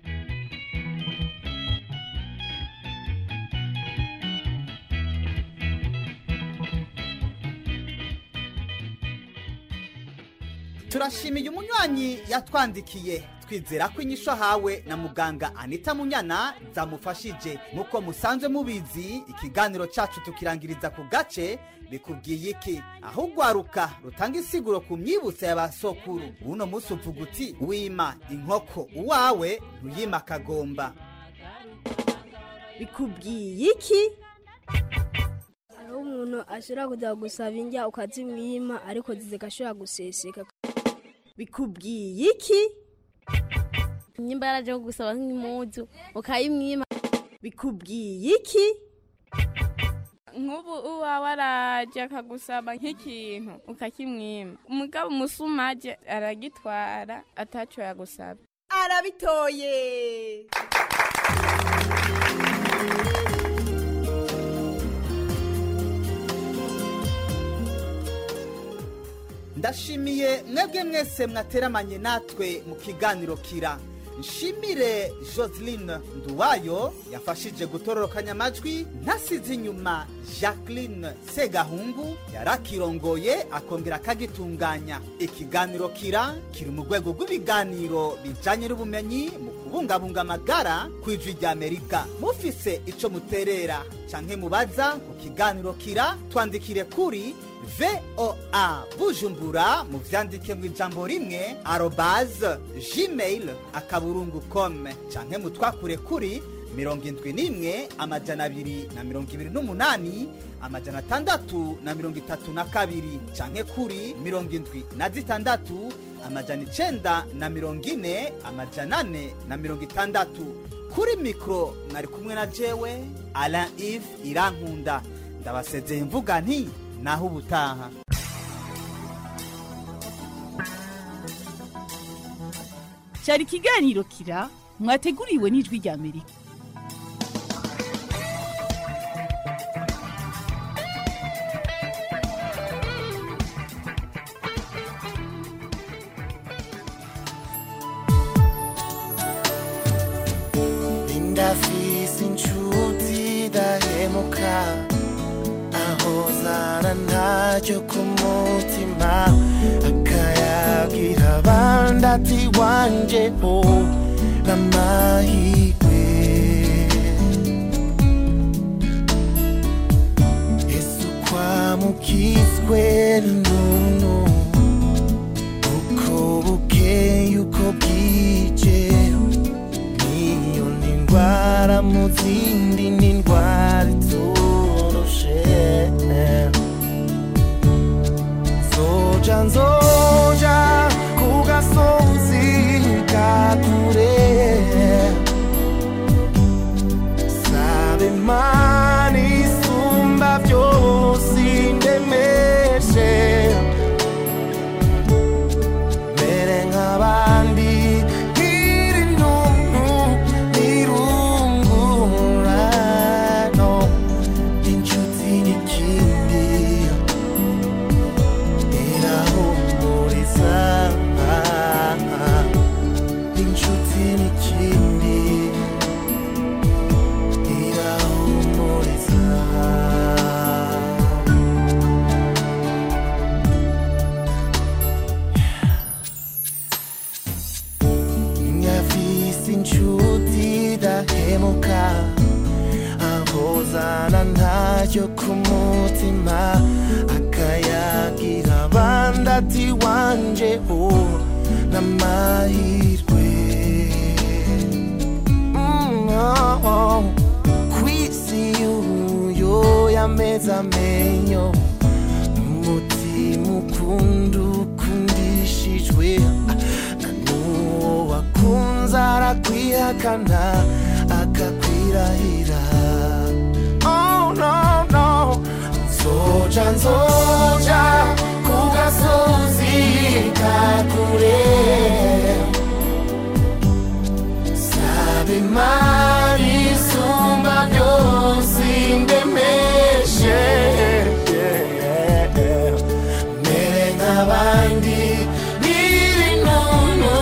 Speaker 23: Turashimiye umunywanyi yatwandikiye twizera ko inyisho hawe na muganga Anita Munyana zamufashije. Nkuko musanzwe mubizi ikiganiro cacu tukirangiriza ku gace bikubwiye iki aho ugwaruka rutanga isiguro ku myibutso y'abasokuru. Uno musi uvuga uti wima inkoko uwawe ntuyima akagomba.
Speaker 14: Bikubwiye iki? Aho umuntu ashobora kujya gusaba indya ukazimwima ariko zigashobora guseseka. Bikubwiye iki?
Speaker 11: Nyimba yaraje gusaba nk'impuzu ukayimwima.
Speaker 14: Bikubwiye iki?
Speaker 11: Nk'ubu uwawe araje akagusaba nk'ikintu ukakimwima. Umugabo umusumaje aragitwara ataco yagusaba.
Speaker 14: Arabitoye.
Speaker 23: Ndashimiye mwebwe mwese mwateramanye natwe mu kiganiro kira. Nshimire Joseline Nduwayo yafashije gutororokanya amajwi, ntasize inyuma Jacqueline Segahungu yarakirongoye akongera akagitunganya. Ikiganiro kira kiri mu rwego rw'ibiganiro bijanye n'ubumenyi mu kubungabunga amagara kw'ijwi ry'Amerika. Mufise ico muterera canke mubaza ku kiganiro kira twandikire kuri VOA Bujumbura mu vyandike mu ijambo rimwe @gmail.com canke mutwakure kuri 71 amajana 228 amajana 632 canke kuri 76 amajana 940 amajana 460. Kuri mikro nari kumwe na jewe Alain Yves Irankunda. Ndabasezeye mvuga nti naho ubutaha.
Speaker 15: Cyari ikiganiro kira mwateguriwe n'ijwi ry'Amerika.
Speaker 16: Ndafise inshuti dahemuka ahozana ntacyo ku mutima akayagira abandi ati wanje ho n'amahirwe Yesu kwamukizwe n'umuntu uko bukeye uko bwije niyo n'indwara mu zindi n'indwara itoroshe nzoja ku gasozi ka kure sabe Imana isumba byose indemeshe mere nk'abandi nkiri ntuntu nirungurano inshuti n'ikindi irahumuriza inshuti n'ikindi irahumuriza nyafise inshuti dahemuka ahozana ntayo ku mutima akayagira abandi ati wanje ho n'amahirwe kwisi uyo yameze amenyo umutima ukunda ukundishijwe na n'uwo wakunze arakwihakana akakwirahira oh no no nzoja ku gasozi ka kure sabe Imana isumba byose indemeshe mere nk'abandi biri nunu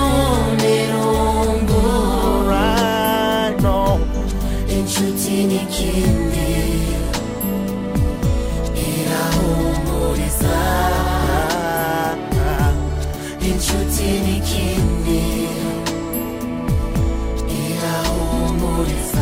Speaker 16: nirungurano inshuti n'ikindi irahumuriza inshuti n'ikindi irahumuriza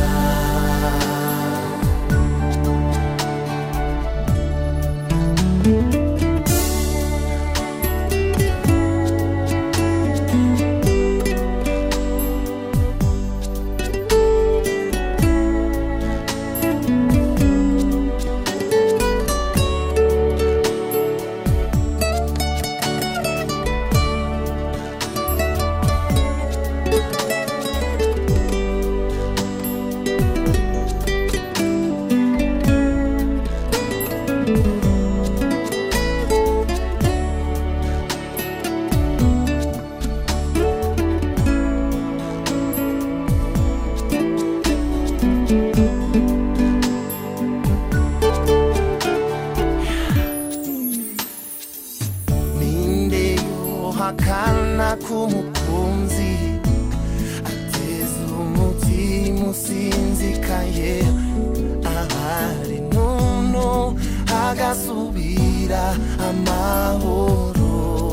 Speaker 16: akana k'umukunzi ateza umutima usinzikaye ahari nunu hagasubira amahoro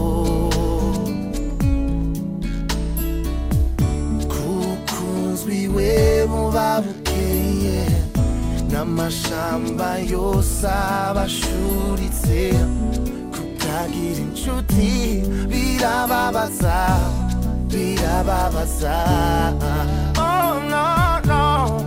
Speaker 16: kukunzwi we buba bukeye n'amashamba yose abashuritse kukagira inshuti birababaza birababaza oh no no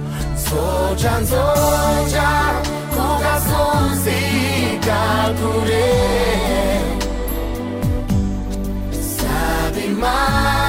Speaker 16: nzoja ku gasozi ka kure sabe Imana